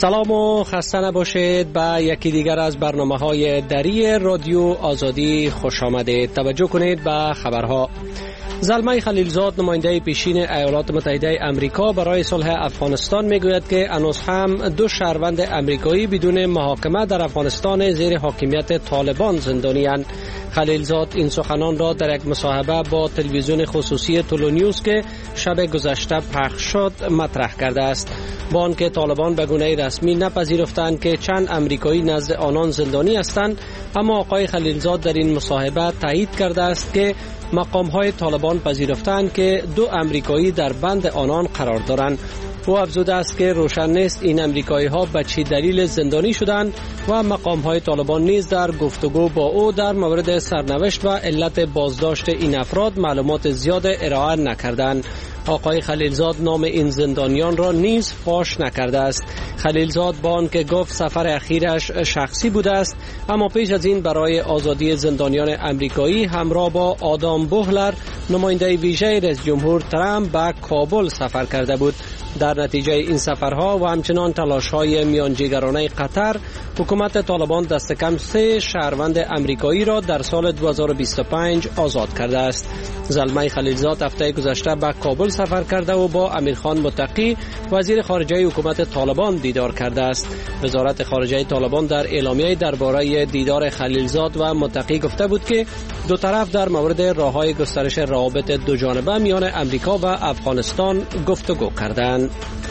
سلام و خسته نباشید. به یکی دیگر از برنامه‌های دری رادیو آزادی خوش آمدید. توجه کنید به خبرها. زلمه خلیلزاد نماینده پیشین ایالات متحده امریکا برای صلح افغانستان میگوید که هنوز هم 2 شهروند امریکایی بدون محاکمه در افغانستان زیر حاکمیت طالبان زندانی‌اند. خلیلزاد این سخنان را در یک مصاحبه با تلویزیون خصوصی تولو نیوز که شب گذشته پخش شد مطرح کرده است. با آنکه طالبان به گونه رسمی نپذیرفتند که چند امریکایی نزد آنان زندانی هستند، اما آقای خلیلزاد در این مصاحبه تایید کرده است که مقام‌های طالبان پذیرفتند که 2 امریکایی در بند آنان قرار دارند. او افزوده است که روشن نیست این امریکایی‌ها به چه دلیل زندانی شدند و مقام‌های طالبان نیز در گفتگو با او در مورد سرنوشت و علت بازداشت این افراد معلومات زیاد ارائه نکردند. آقای خلیلزاد نام این زندانیان را نیز فاش نکرده است. خلیلزاد با آنکه گفت سفر اخیرش شخصی بوده است، اما پیش از این برای آزادی زندانیان امریکایی همراه با آدام بوهلر نماینده ویژه رئیس جمهور ترامپ به کابل سفر کرده بود. در نتیجه این سفرها و همچنان تلاش‌های میانجیگرانه قطر، حکومت طالبان دست کم 3 شهروند امریکایی را در سال 2025 آزاد کرده است. زلمه خلیلزاد هفته گذشته به کابل سفر کرده و با امیرخان متقی وزیر خارجه حکومت طالبان دیدار کرده است. وزارت خارجه طالبان در اعلامیه درباره دیدار خلیلزاد و متقی گفته بود که 2 طرف در مورد راه‌های گسترش روابط دوجانبه میان امریکا و افغانستان گفتگو کردند.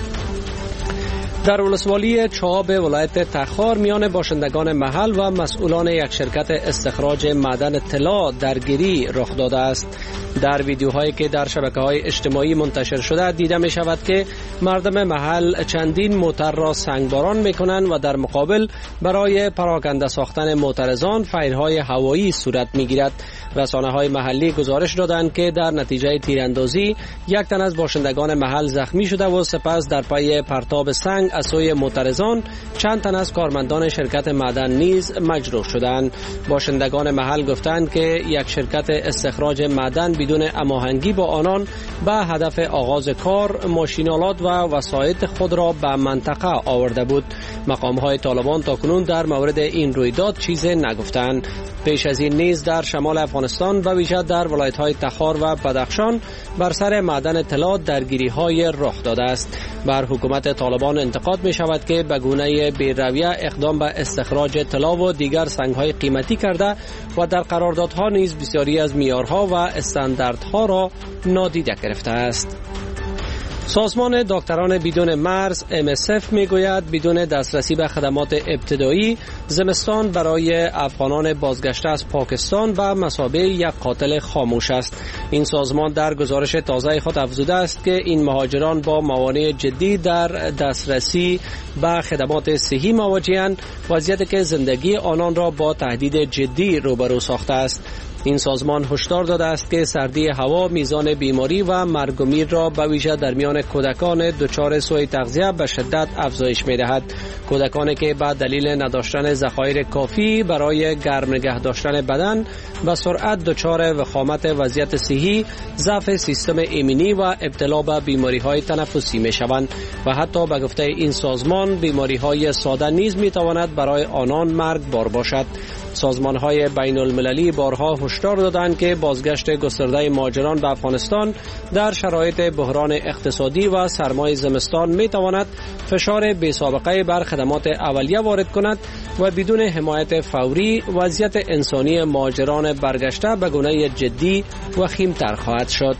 در ولسوالی چواب ولایت تخار میان باشندگان محل و مسئولان یک شرکت استخراج معدن طلا درگیری رخ داده است. در ویدیوهایی که در شبکه‌های اجتماعی منتشر شده دیده می شود که مردم محل چندین موتر را سنگباران می کنند و در مقابل برای پراکنده ساختن معترضان فایرهای هوایی صورت می گیرد. رسانه‌های محلی گزارش دادند که در نتیجه تیراندازی 1 تن از باشندگان محل زخمی شده و سپس در پی پرتاب سنگ از سوی معترضان چند تن از کارمندان شرکت معدن نیز مجروح شدند. باشندگان محل گفتند که یک شرکت استخراج معدن بدون هماهنگی با آنان به هدف آغاز کار ماشینالات و وسایط خود را به منطقه آورده بود. مقام‌های طالبان تاکنون در مورد این رویداد چیزی نگفتند. پیش از این نیز در شمال افغانستان به ویژه در ولایت‌های تخار و بدخشان بر سر معدن طلا درگیری‌های رخ داده است. بر حکومت طالبان انتقاد می شود که به گونه بی‌رویه اقدام به استخراج طلا و دیگر سنگ‌های قیمتی کرده و در قراردادها نیز بسیاری از معیارها و استانداردها را نادیده گرفته است. سازمان دکتران بدون مرز MSF میگوید بدون دسترسی به خدمات ابتدایی زمستان برای افغانان بازگشته از پاکستان به مثابه یک قاتل خاموش است. این سازمان در گزارش تازه خود افزوده است که این مهاجران با موانع جدی در دسترسی به خدمات صحی مواجه‌اند، وضعیتی که زندگی آنان را با تهدید جدی روبرو ساخته است. این سازمان هشدار داده است که سردی هوا میزان بیماری و مرگ و میر را به ویژه در میان کودکان دچار سوء تغذیه به شدت افزایش می‌دهد. کودکانی که به دلیل نداشتن ذخایر کافی برای گرم نگه داشتن بدن به سرعت دچار وخامت وضعیت صحی، ضعف سیستم ایمنی و ابتلا به بیماری‌های تنفسی می‌شوند و حتی به گفته این سازمان بیماری‌های ساده نیز می‌تواند برای آنان مرگبار باشد. سازمان‌های بین‌المللی بارها هشدار دادند که بازگشت گسترده مهاجران به افغانستان در شرایط بحران اقتصادی و سرمای زمستان می‌تواند فشار بی‌سابقه بر خدمات اولیه وارد کند و بدون حمایت فوری وضعیت انسانی مهاجران برگشته به گونه جدی وخیم‌تر خواهد شد.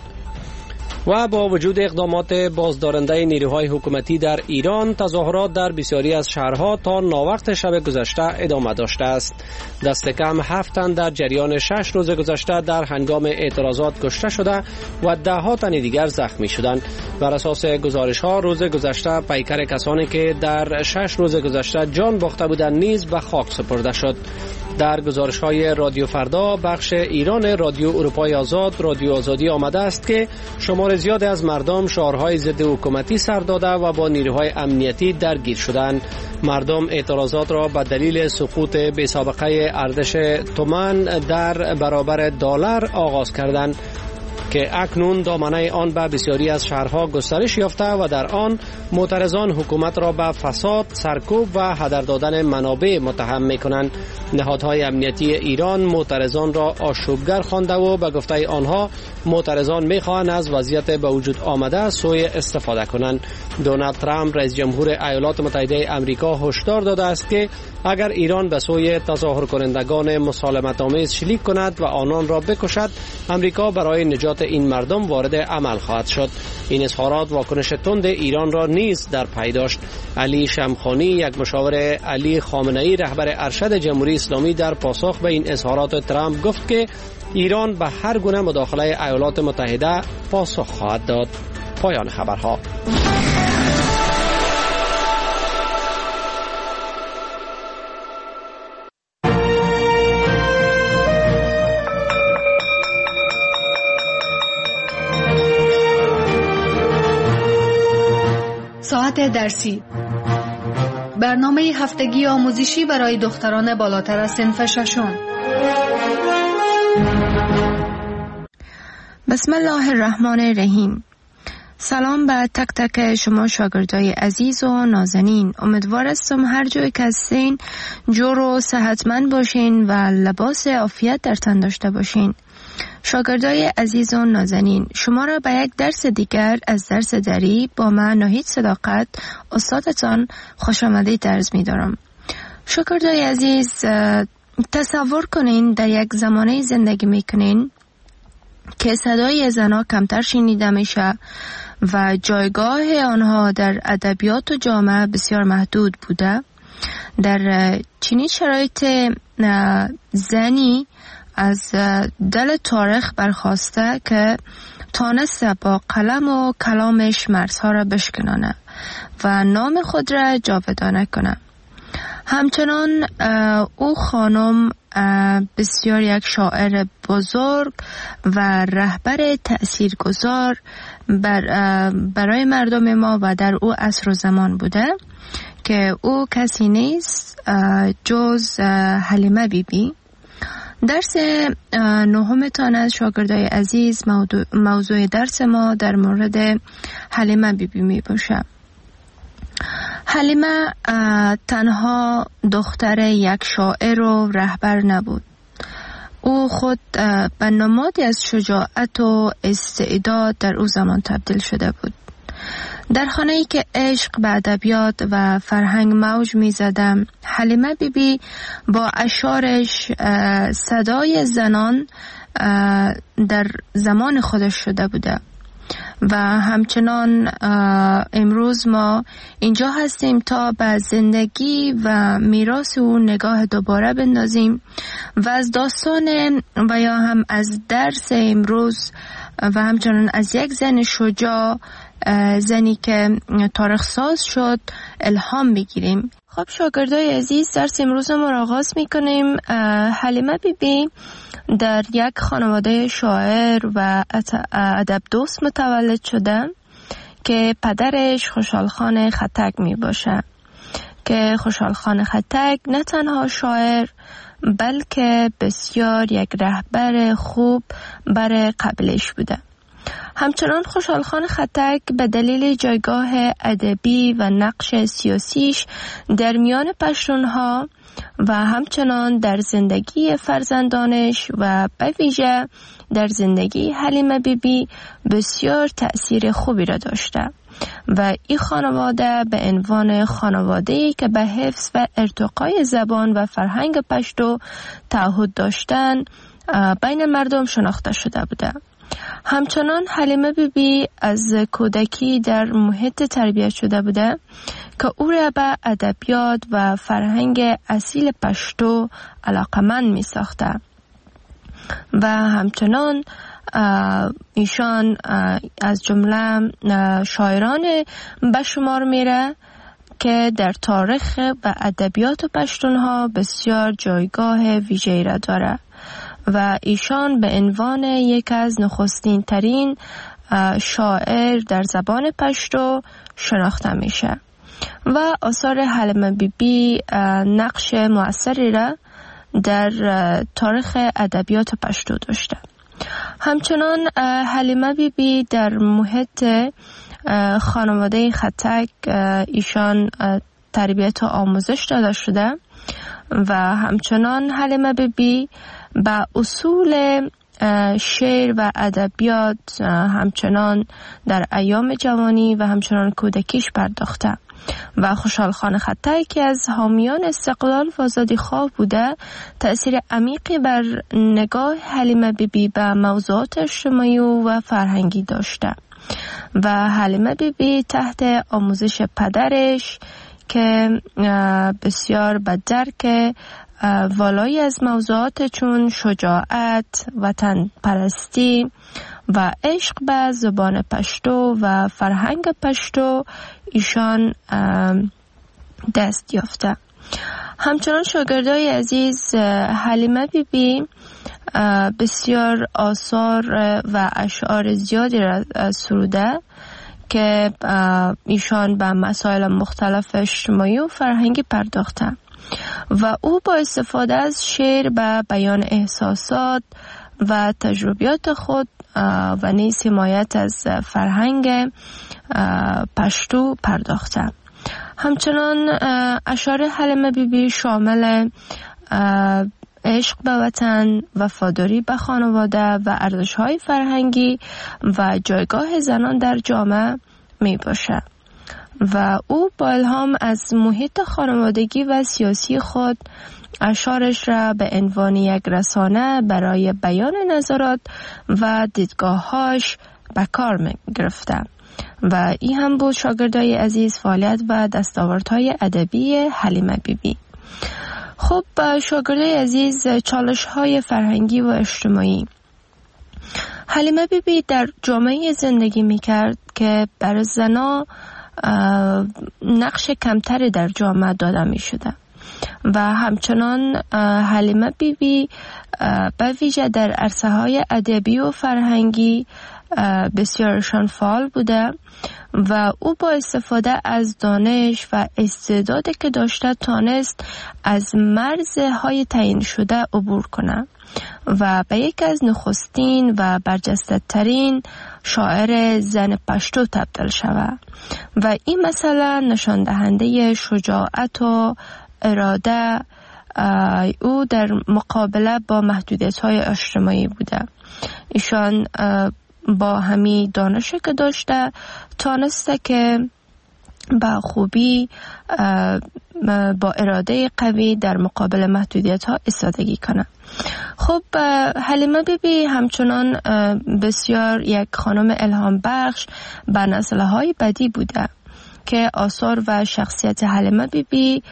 و با وجود اقدامات بازدارنده نیروهای حکومتی در ایران، تظاهرات در بسیاری از شهرها تا ناوقت شب گذشته ادامه داشته است. دست کم 7 تن در جریان 6 روز گذشته در هنگام اعتراضات کشته شده و 10 تن دیگر زخمی شدند. بر اساس گزارش‌ها روز گذشته پیکر کسانی که در 6 روز گذشته جان باخته بودند نیز به خاک سپرده شد. در گزارش‌های رادیو فردا بخش ایران رادیو اروپای آزاد رادیو آزادی آمده است که شمار زیاد از مردم شعارهای ضد حکومتی سر داده و با نیروهای امنیتی درگیر شدند. مردم اعتراضات را به دلیل سقوط بی‌سابقه ارزش تومان در برابر دلار آغاز کردند. که اکنون دامنه آن به بسیاری از شهرها گسترش یافته و در آن معترضان حکومت را به فساد، سرکوب و هدر دادن منابع متهم می‌کنند. نهادهای امنیتی ایران معترضان را آشوبگر خوانده و به گفته آنها معترضان می‌خواهند از وضعیت به وجود آمده سوء استفاده کنند. دونالد ترامپ رئیس جمهور ایالات متحده آمریکا هشدار داده است که اگر ایران به سوی تظاهر کنندگان مسالمت‌آمیز شلیک کند و آنان را بکشد، امریکا برای نجات این مردم وارد عمل خواهد شد. این اظهارات واکنش تند ایران را نیز در پی داشت. علی شمخانی، یک مشاور علی خامنه‌ای رهبر ارشد جمهوری اسلامی، در پاسخ به این اظهارات ترامپ گفت که ایران به هر گونه مداخله ایالات متحده پاسخ خواهد داد. پایان خبرها. ساعت درسی، برنامه هفتگی آموزشی برای دختران بالاتر از صنف ششم. بسم الله الرحمن الرحیم. سلام به تک تک شما شاگردای عزیز و نازنین. امیدوار هستم هر جایی که هستین جور و صحتمند باشین و لباس عافیت در تن داشته باشین. شاگردای عزیز و نازنین، شما را به یک درس دیگر از درس دری با من ناهید صداقت استادتان خوش آمدید عرض می دارم. شاگردای عزیز، تصور کنین در یک زمانه زندگی می کنین که صدای زنها کمتر شنیده میشه و جایگاه آنها در ادبیات و جامعه بسیار محدود بوده. در چنین شرایط زنی از دل تاریخ برخواسته که تانسته با قلم و کلامش مرزها را بشکنانه و نام خود را جاودانه کنه. همچنان او خانم بسیار یک شاعر بزرگ و رهبر تأثیرگذار برای مردم ما و در او عصر و زمان بوده که او کسی نیست جز حلیمه بیبی. درس نهمتان از شاگردای عزیز، موضوع درس ما در مورد حلیمه بیبی می باشه. حلیمه تنها دختر یک شاعر و رهبر نبود. او خود به نمادی از شجاعت و استعداد در او زمان تبدیل شده بود. در خانه‌ای که عشق به ادبیات و فرهنگ موج می‌زد، حلیمه بیبی با اشعارش صدای زنان در زمان خودش شده بوده و همچنان امروز ما اینجا هستیم تا به زندگی و میراث او نگاه دوباره بندازیم و از داستان و یا هم از درس امروز و همچنان از یک زن شجاع، زنی که تاریخ ساز شد، الهام بگیریم. خب شاگردای عزیز، درس امروز ما را آغاز میکنیم. حلیمه بیبی در یک خانواده شاعر و ادب دوست متولد شده که پدرش خوشحال خان خطک می باشه که خوشحال خان خطک نه تنها شاعر بلکه بسیار یک رهبر خوب برای قبیلش بوده. همچنان خوشحال خان خطک به دلیل جایگاه ادبی و نقش سیاسیش در میان پشتونها و همچنان در زندگی فرزندانش و به ویژه در زندگی حلیمه بیبی بسیار تأثیر خوبی را داشته و این خانواده به عنوان خانواده‌ای که به حفظ و ارتقای زبان و فرهنگ پشتو تعهد داشتن بین مردم شناخته شده بوده. همچنان حلیمه بیبی از کودکی در محیط تربیت شده بوده که او را به ادبیات و فرهنگ اصیل پشتو علاقمند می ساخته و همچنان ایشان از جمله شاعران به شمار میره که در تاریخ و ادبیات پشتونها بسیار جایگاه ویژه‌ای را داره و ایشان به عنوان یک از نخستین ترین شاعر در زبان پشتو شناخته میشه و آثار حلیمه بیبی نقش مؤثری را در تاریخ ادبیات پشتو داشته. همچنان حلیمه بیبی در محیط خانواده خطک ایشان تربیت و آموزش داده شده و همچنان حلیمه بیبی به اصول شعر و ادبیات همچنان در ایام جوانی و همچنان کودکیش پرداخته و خوشحال خان خطک که از حامیان استقلال و آزادیخواه بوده تأثیر عمیقی بر نگاه حلیمه بیبی به موضوعات اجتماعی و فرهنگی داشته و حلیمه بیبی تحت آموزش پدرش که بسیار به درک والایی از موضوعات چون شجاعت، وطن پرستی و عشق به زبان پشتو و فرهنگ پشتو ایشان دست یافته. همچنان شاگردای عزیز حلیمه بیبی بسیار آثار و اشعار زیادی را سروده که ایشان به مسائل مختلف اجتماعی و فرهنگی پرداخته و او با استفاده از شعر به بیان احساسات و تجربیات خود و نیز حمایت از فرهنگ پشتو پرداخته. همچنان اشعار حلیمه بیبی شامل عشق به وطن، وفاداری به خانواده و ارزش‌های فرهنگی و جایگاه زنان در جامعه می باشه و او با الهام از محیط خانوادگی و سیاسی خود اشعارش را به عنوان یک رسانه برای بیان نظرات و دیدگاه‌هاش به کار می گرفته و این هم بود شاگردای عزیز فعالیت و دستاوردهای ادبی حلیمه بیبی. خب شاگردای عزیز چالش‌های فرهنگی و اجتماعی. حلیمه بیبی در جامعه زندگی می‌کرد که برای زن‌ها نقش کمتری در جامعه داده می‌شده و همچنان حلیمه بیبی به ویژه در عرصه‌های ادبی و فرهنگی بسیارشان فعال بوده و او با استفاده از دانش و استعدادی که داشته تانست از مرزهای تعیین شده عبور کنه و به یکی از نخستین و برجسته ترین شاعر زن پشتو تبدیل شود و این مسئله نشان دهنده شجاعت و اراده او در مقابله با محدودیت‌های اجتماعی بوده. ایشان با همین دانشی که داشته تانسته که با خوبی با اراده قوی در مقابل محدودیت ها ایستادگی کنه. خب حلیمه بیبی همچنان بسیار یک خانم الهام بخش به نسل‌های بعدی بوده که آثار و شخصیت حلیمه بیبی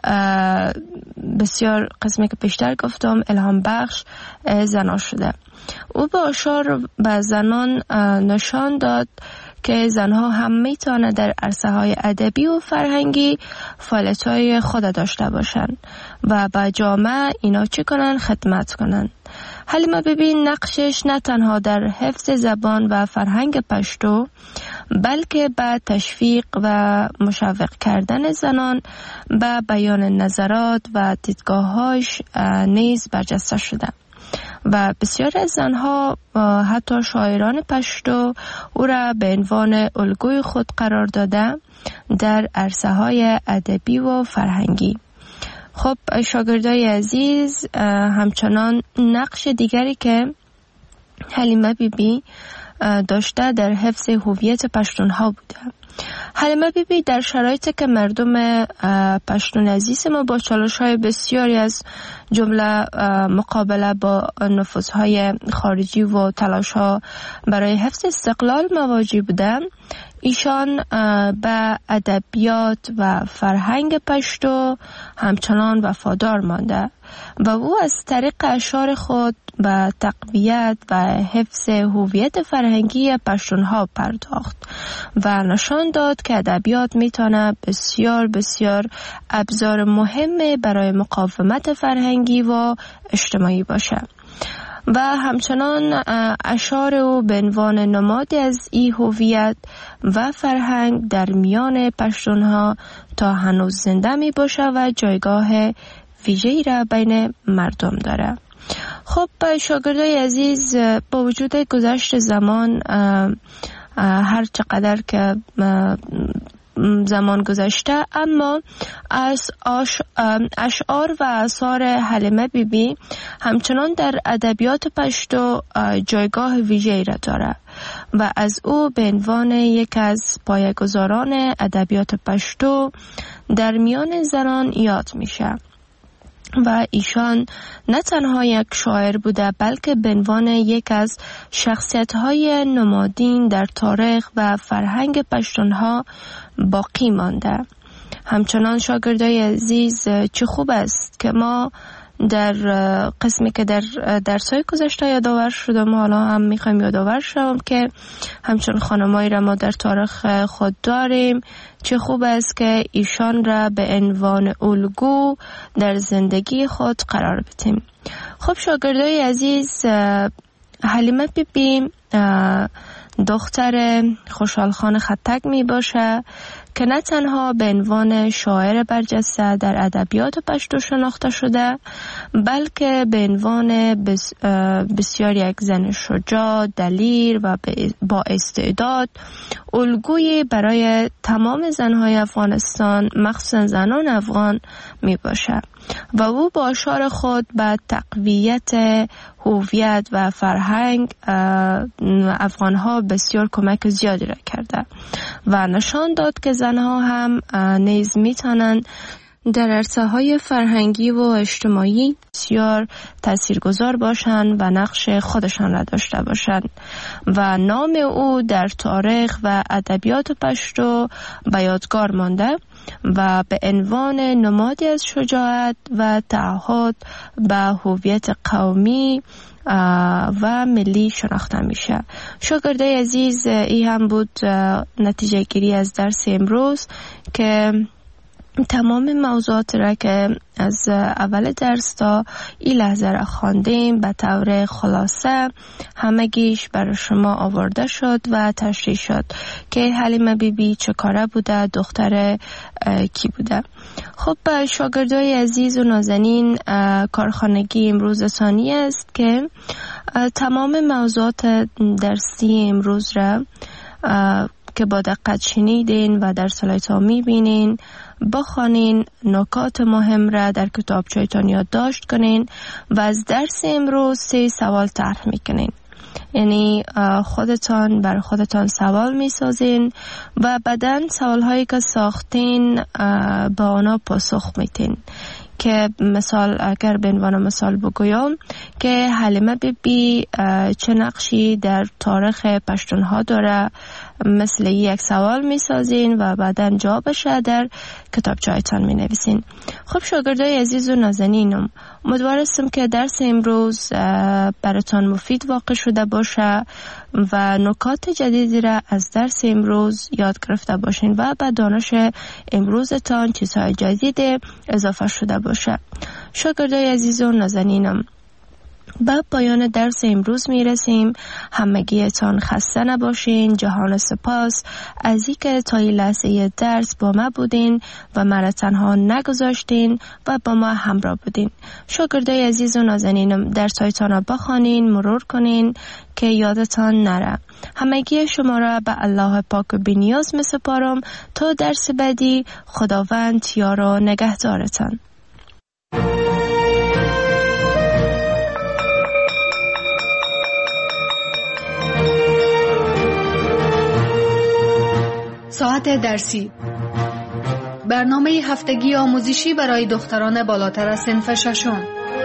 بسیار قسمی که پیشتر گفتم الهام بخش زنان شده. او با اشعار به زنان نشان داد که زنها هم میتونه در عرصه‌های ادبی و فرهنگی فعالیت‌های خود داشته باشند و به جامعه اینا چی کنن؟ خدمت کنن. حلیمه بیبی نقشش نه تنها در حفظ زبان و فرهنگ پشتو بلکه به تشویق و مشوق کردن زنان به بیان نظرات و دیدگاه‌هاش نیز برجسته شده و بسیار از زنها حتی شاعران پشتو او را به عنوان الگوی خود قرار داده در عرصه‌های ادبی و فرهنگی. خب شاگردای عزیز همچنان نقش دیگری که حلیمه بیبی داشته در حفظ هویت پشتونها بوده. حلیمه بیبی در شرایطی که مردم پشتون عزیز ما با چالش‌های بسیاری از جمله مقابله با نفوذهای خارجی و تلاش‌ها برای حفظ استقلال مواجه بودند، ایشان به ادبیات و فرهنگ پشتو همچنان وفادار مانده و او از طریق اشعار خود به تقویت و حفظ هویت فرهنگی پشتونها پرداخت و نشان داد که ادبیات میتونه بسیار بسیار ابزار مهم برای مقاومت فرهنگی و اجتماعی باشه و همچنان اشعار او به عنوان نمادی از این هویت و فرهنگ در میان پشتونها تا هنوز زنده می باشه و جایگاه ویژه‌ای را بین مردم داره. خب شاگردای عزیز، با وجود گذشت زمان، هر چقدر که زمان گذشته، اما از اشعار و آثار حلیمه بیبی همچنان در ادبیات پشتو جایگاه ویژه‌ای را دارد و از او به عنوان یک از پایه‌گذاران ادبیات پشتو در میان زنان یاد میشه. و ایشان نه تنها یک شاعر بوده، بلکه به عنوان یک از شخصیت‌های نمادین در تاریخ و فرهنگ پشتونها باقی مانده. همچنان شاگردای عزیز، چه خوب است که ما در قسمی که در درس‌های گذشته یادآور شدم، حالا هم میخوایم یادآور شوم که همچنان خانمایی را ما در تاریخ خود داریم. چه خوب است که ایشان را به عنوان الگو در زندگی خود قرار بدیم. خب شاگردای عزیز، حلیمه بیبی دختر خوشحال خان خطک می باشه که نه تنها به عنوان شاعر برجسته در ادبیات پشتو شناخته شده، بلکه به عنوان بسیار یک زن شجاع، دلیر و با استعداد، الگویی برای تمام زنهای افغانستان، مخصوصا زنان افغان می باشه و او با اشعار خود به تقویت هویت و فرهنگ افغانها بسیار کمک زیادی را کرده و نشان داد که زنها هم نیز میتونند در عرصه‌های فرهنگی و اجتماعی بسیار تاثیرگذار باشند و نقش خودشان را داشته باشند و نام او در تاریخ و ادبیات پشتو به یادگار مانده و به عنوان نمادی از شجاعت و تعهد به هویت قومی و ملی شناخته میشه. شاگردای عزیز، این هم بود نتیجه گیری از درس امروز که تمام موضوعات را که از اول درس تا این لحظه را خواندیم به طور خلاصه همگیش برای شما آورده شد و تشریح شد که حلیمه بیبی چه کاره بوده، دختر کی بوده. خب شاگردای عزیز و نازنین، کارخانگی امروز ثانی است که تمام موضوعات درسی امروز را که با دقت شنیدین و در سلایت ها میبینین بخوانین، نکات مهم را در کتابچه‌تان یادداشت کنین و از درس امروز 3 سوال طرح میکنین. یعنی خودتان بر خودتان سوال میسازین و بعداً سوال هایی که ساختین با آنها پاسخ میتین. که مثال اگر به عنوان مثال بگویم که حلیمه بیبی چه نقشی در تاریخ پشتونها داره، مثل یک سوال می سازین و بعدا جوابش در کتابچه‌تان می نویسین. خب شاگردای عزیز و نازنینم، امیدوارم که درس امروز براتان مفید واقع شده باشه و نکات جدیدی را از درس امروز یاد گرفته باشین و به دانش امروزتان چیزهای جدید اضافه شده باشه. شاگردای عزیز و نازنینم، به پایان درس امروز میرسیم. همگیتان خسته نباشین. جهان سپاس از اینکه تا این لحظه درس با ما بودین و مرا تنها نگذاشتین و با ما همراه بودین. شاگردای عزیز و نازنینم، درس‌هایتان را بخوانین، مرور کنین که یادتان نره. همگی شما را به الله پاک و بی‌نیاز میسپارم تا درس بعدی. خداوند یار و نگهدارتان. ساعت درسی، برنامه هفتگی آموزشی برای دختران بالاتر از صنف ششم.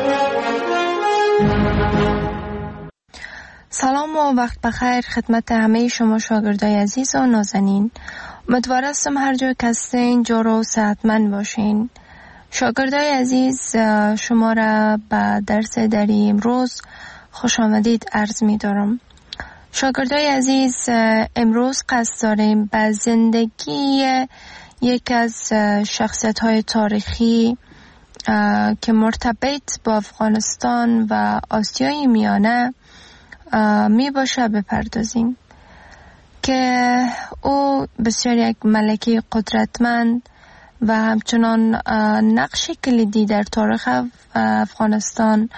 سلام و وقت بخیر خدمت همه شما شاگردای عزیز و نازنین. امیدوارم هر جا که هستین جور و صحتمند باشین. شاگردای عزیز، شما را به درس دری امروز خوش آمدید عرض می دارم. شاگردای عزیز، امروز قصد داریم به زندگی یک از شخصیت‌های تاریخی که مرتبط با افغانستان و آسیای میانه می باشه بپردازیم که او بسیار یک ملکه قدرتمند و همچنان نقش کلیدی در تاریخ افغانستان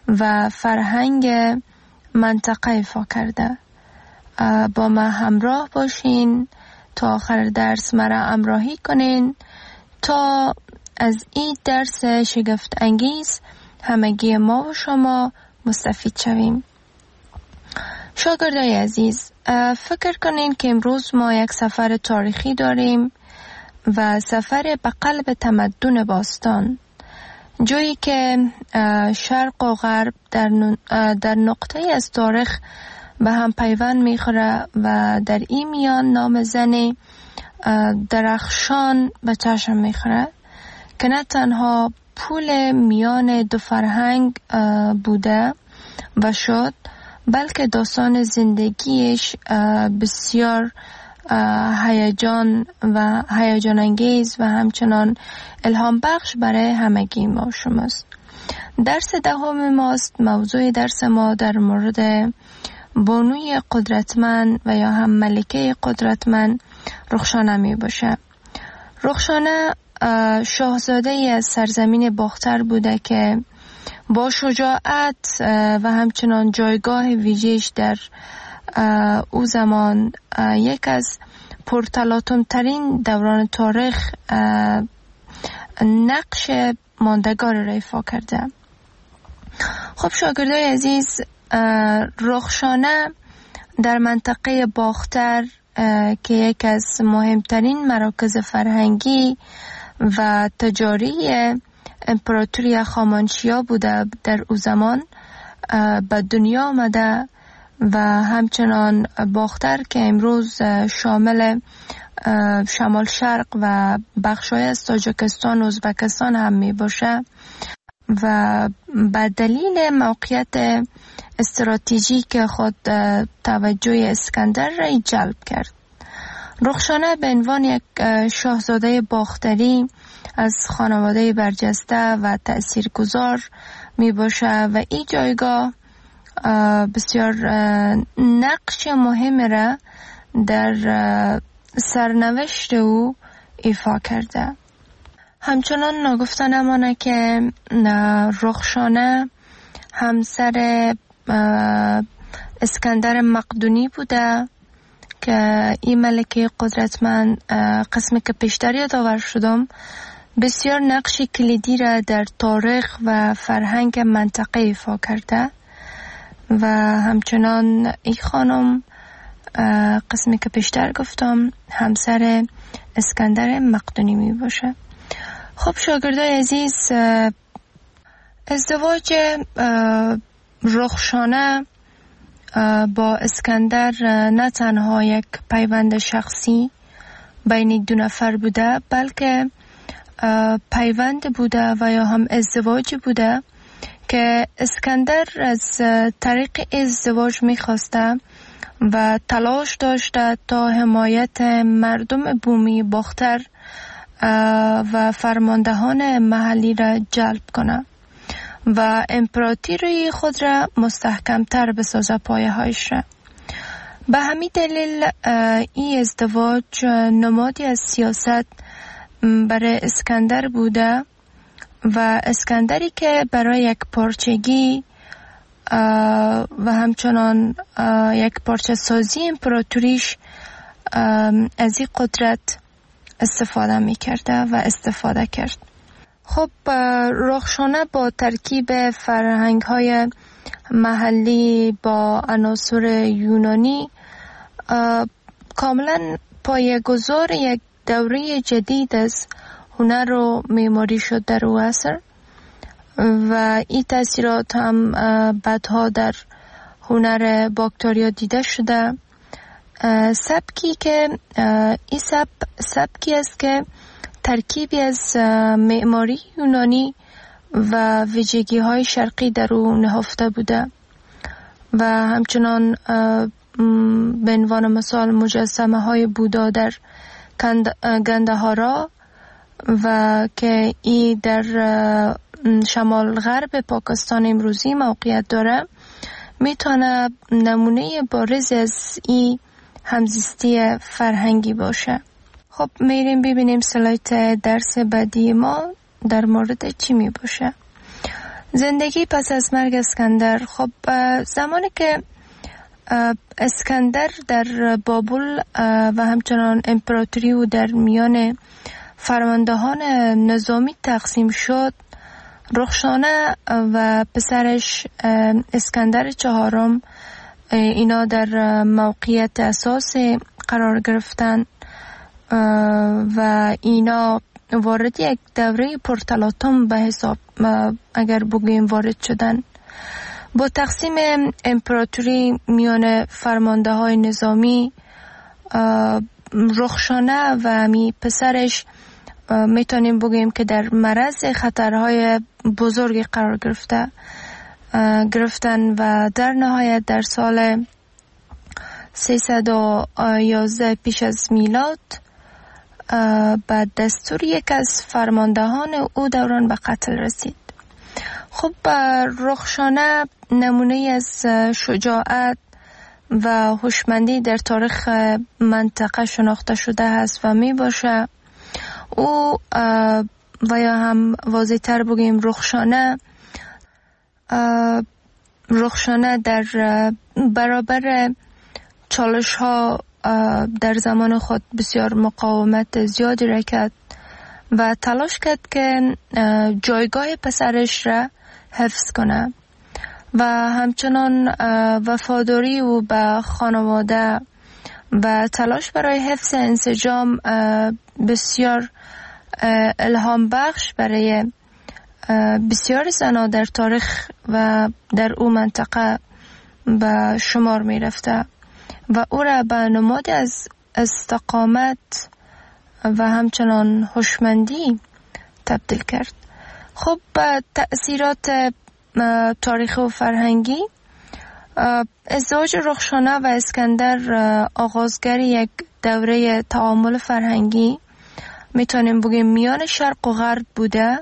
و فرهنگ منطقه ایفا کرده. با ما همراه باشین تا آخر درس مرا همراهی کنین تا از این درس شگفت انگیز همگی ما و شما مستفید شویم. شاگردای عزیز، فکر کنین که امروز ما یک سفر تاریخی داریم و سفر به قلب تمدن باستان، جایی که شرق و غرب در نقطه از تاریخ به هم پیوند میخوره و در این میان نام زن درخشان به چشم میخوره که نه تنها پول میان دو فرهنگ بوده و شد، بلکه داستان زندگیش بسیار هیجان انگیز و همچنان الهام بخش برای همگی ما شماست. درس دهم ماست. موضوع درس ما در مورد بانوی قدرتمند و یا هم ملکه قدرتمند رخشانه می باشه. رخشانه شاهزاده ای از سرزمین باختر بوده که با شجاعت و همچنان جایگاه ویژه‌اش در او زمان یک از پرتلاطم ترین دوران تاریخ نقش ماندگار را ایفا کرده. خب شاگردای عزیز، رخشانه در منطقه باختر که یک از مهمترین مراکز فرهنگی و تجاری امپراتوری هخامنشیا بوده در او زمان به دنیا آمده و همچنان باختر که امروز شامل شمال شرق و بخشای از تاجیکستان و ازبکستان هم می باشه و به دلیل موقعیت استراتژیک خود توجه اسکندر را جلب کرد. رخشانه به عنوان یک شاهزاده باختری از خانواده برجسته و تأثیرگذار می باشه و این جایگاه بسیار نقش مهم را در سرنوشت او ایفا کرده. همچنان نگفته نمانه که رخشانه همسر اسکندر مقدونی بوده که این ملکه قدرتمند، قسمی که پیشتر یادآور شدم، بسیار نقش کلیدی را در تاریخ و فرهنگ منطقه ایفا کرده و همچنان این خانم قسمی که پیشتر گفتم همسر اسکندر مقدونی می باشه. خب شاگردای عزیز، ازدواج رخشانه با اسکندر نه تنها یک پیوند شخصی بین دو نفر بوده، بلکه پیوند بوده و یا هم ازدواج بوده که اسکندر از طریق ازدواج می‌خواسته و تلاش داشته تا حمایت مردم بومی باختر و فرماندهان محلی را جلب کنه و امپراتوری خود را مستحکمتر بسازه، پایه‌هایش را. به همین دلیل این ازدواج نمادی از سیاست برای اسکندر بوده و اسکندری که برای یک پارچگی و همچنان یک پارچه سازی امپراتوریش از این قدرت استفاده می کرده و استفاده کرد. خب رخشانه با ترکیب فرهنگ های محلی با عناصر یونانی کاملا پایه‌گذار یک دوره جدید از هنر و معماری شد در او عصر و این تاثیرات هم بعدها در هنر باکتریا دیده شده. سبکی که این سبکی است که ترکیبی از معماری یونانی و ویژگی های شرقی در او نهفته بوده و همچنان به عنوان مثال مجسمه های بودا در گندهارا و که این در شمال غرب پاکستان امروزی موقعیت داره میتونه نمونه بارز از این همزیستی فرهنگی باشه. خب میریم ببینیم سلایت درس بعدی ما در مورد چی می باشه. زندگی پس از مرگ اسکندر. خب زمانی که اسکندر در بابل و همچنان امپراتوری و در میان فرماندهان نظامی تقسیم شد، رخشانه و پسرش اسکندر چهارم اینا در موقعیت اساسی قرار گرفتن و اینا وارد یک دوره پرتلاطم به حساب اگر بگوییم وارد شدن. با تقسیم امپراتوری میان فرمانده های نظامی، رخشانه و پسرش میتونیم بگوییم که در معرض خطرهای بزرگی قرار گرفتن و در نهایت در سال 311 پیش از میلاد بعد دستور یک از فرماندهان او دوران به قتل رسید. خب رخشانه نمونه از شجاعت و هوشمندی در تاریخ منطقه شناخته شده است و می باشه او و یا هم واضح تر بگیم رخشانه در برابر چالش ها در زمان خود بسیار مقاومت زیادی را کرد و تلاش کرد که جایگاه پسرش را حفظ کنه و همچنان وفاداری او به خانواده و تلاش برای حفظ انسجام بسیار الهام بخش برای بسیار زنان در تاریخ و در او منطقه به شمار می رفته و او را به نماد از استقامت و همچنان هوشمندی تبدیل کرد. خب تأثیرات تاریخی و فرهنگی، ازدواج رخشانه و اسکندر آغازگر یک دوره تعامل فرهنگی میتونیم بگیم میان شرق و غرب بوده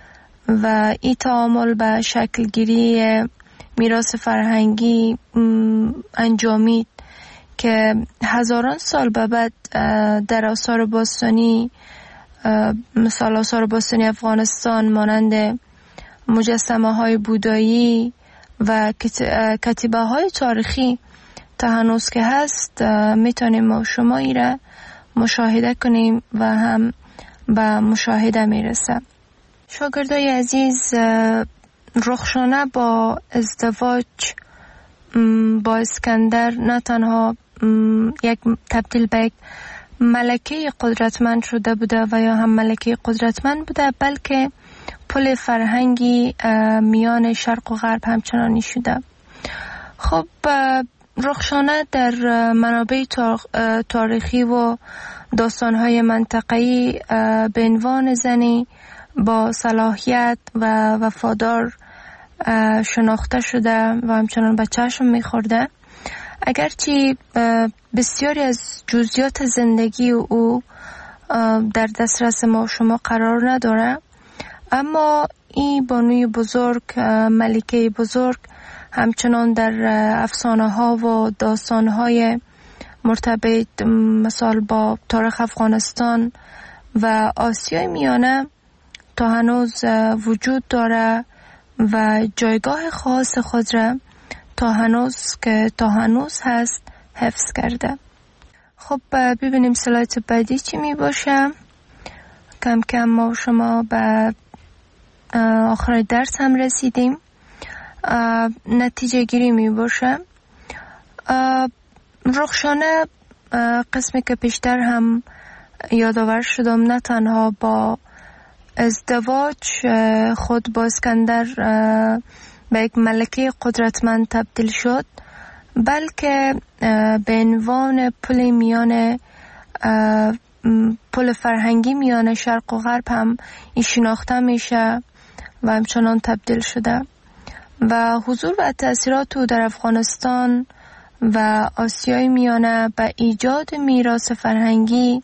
و این تعامل به شکل گیری میراث فرهنگی انجامید که هزاران سال بعد در آثار باستانی، مثال آثار باستانی افغانستان مانند مجسمه های بودایی و کتیبه های تاریخی تا هنوز که هست میتونیم ما شما ای را مشاهده کنیم و هم به مشاهده میرسه. شاگردای عزیز، رخشانه با ازدواج با اسکندر نه تنها یک تبدیل به یک ملکه قدرتمند شده بوده و یا هم ملکه قدرتمند بوده، بلکه پل فرهنگی میان شرق و غرب همچنانی شده. خب رخشانه در منابع تاریخی و داستان‌های منطقه‌ای به عنوان زنی با صلاحیت و وفادار شناخته شده و همچنان به چشم می‌خورده. اگرچه بسیاری از جزئیات زندگی او در دسترس ما شما قرار نداره، اما این بانوی بزرگ، ملکه بزرگ، همچنان در افسانه ها و داستان های مرتبط مثال با تاریخ افغانستان و آسیای میانه تا هنوز وجود داره و جایگاه خاص خود را تا هنوز هست حفظ کرده. خب ببینیم سلایت بعدی چی می باشه. کم کم ما شما به آخر درس هم رسیدیم. نتیجه گیری می باشه. رخشانه قسمی که پیشتر هم یادآور شدم نه تنها با ازدواج خود با اسکندر به یک ملکه قدرتمند تبدیل شد، بلکه به عنوان پل فرهنگی میان شرق و غرب هم این شناخته میشه و همچنان تبدیل شده و حضور و تأثیرات او در افغانستان و آسیای میانه به ایجاد میراث فرهنگی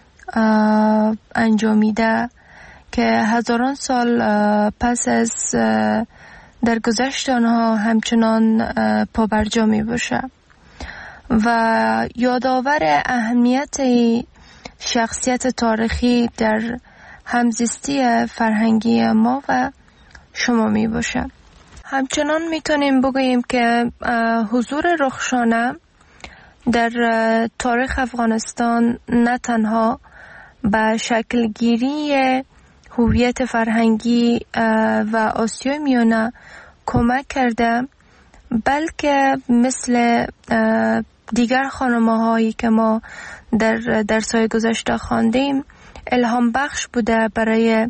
انجامیده که هزاران سال پس از درگذشت آنها همچنان پابرجا می باشه و یادآور اهمیت شخصیت تاریخی در همزیستی فرهنگی ما و شما می باشه. همچنان میتونیم بگوییم که حضور رخشانه در تاریخ افغانستان نه تنها به شکلگیری هویت فرهنگی و آسیای میانه کمک کرده، بلکه مثل دیگر خانم‌هایی که ما در درس‌های گذشته خواندیم الهام بخش بوده برای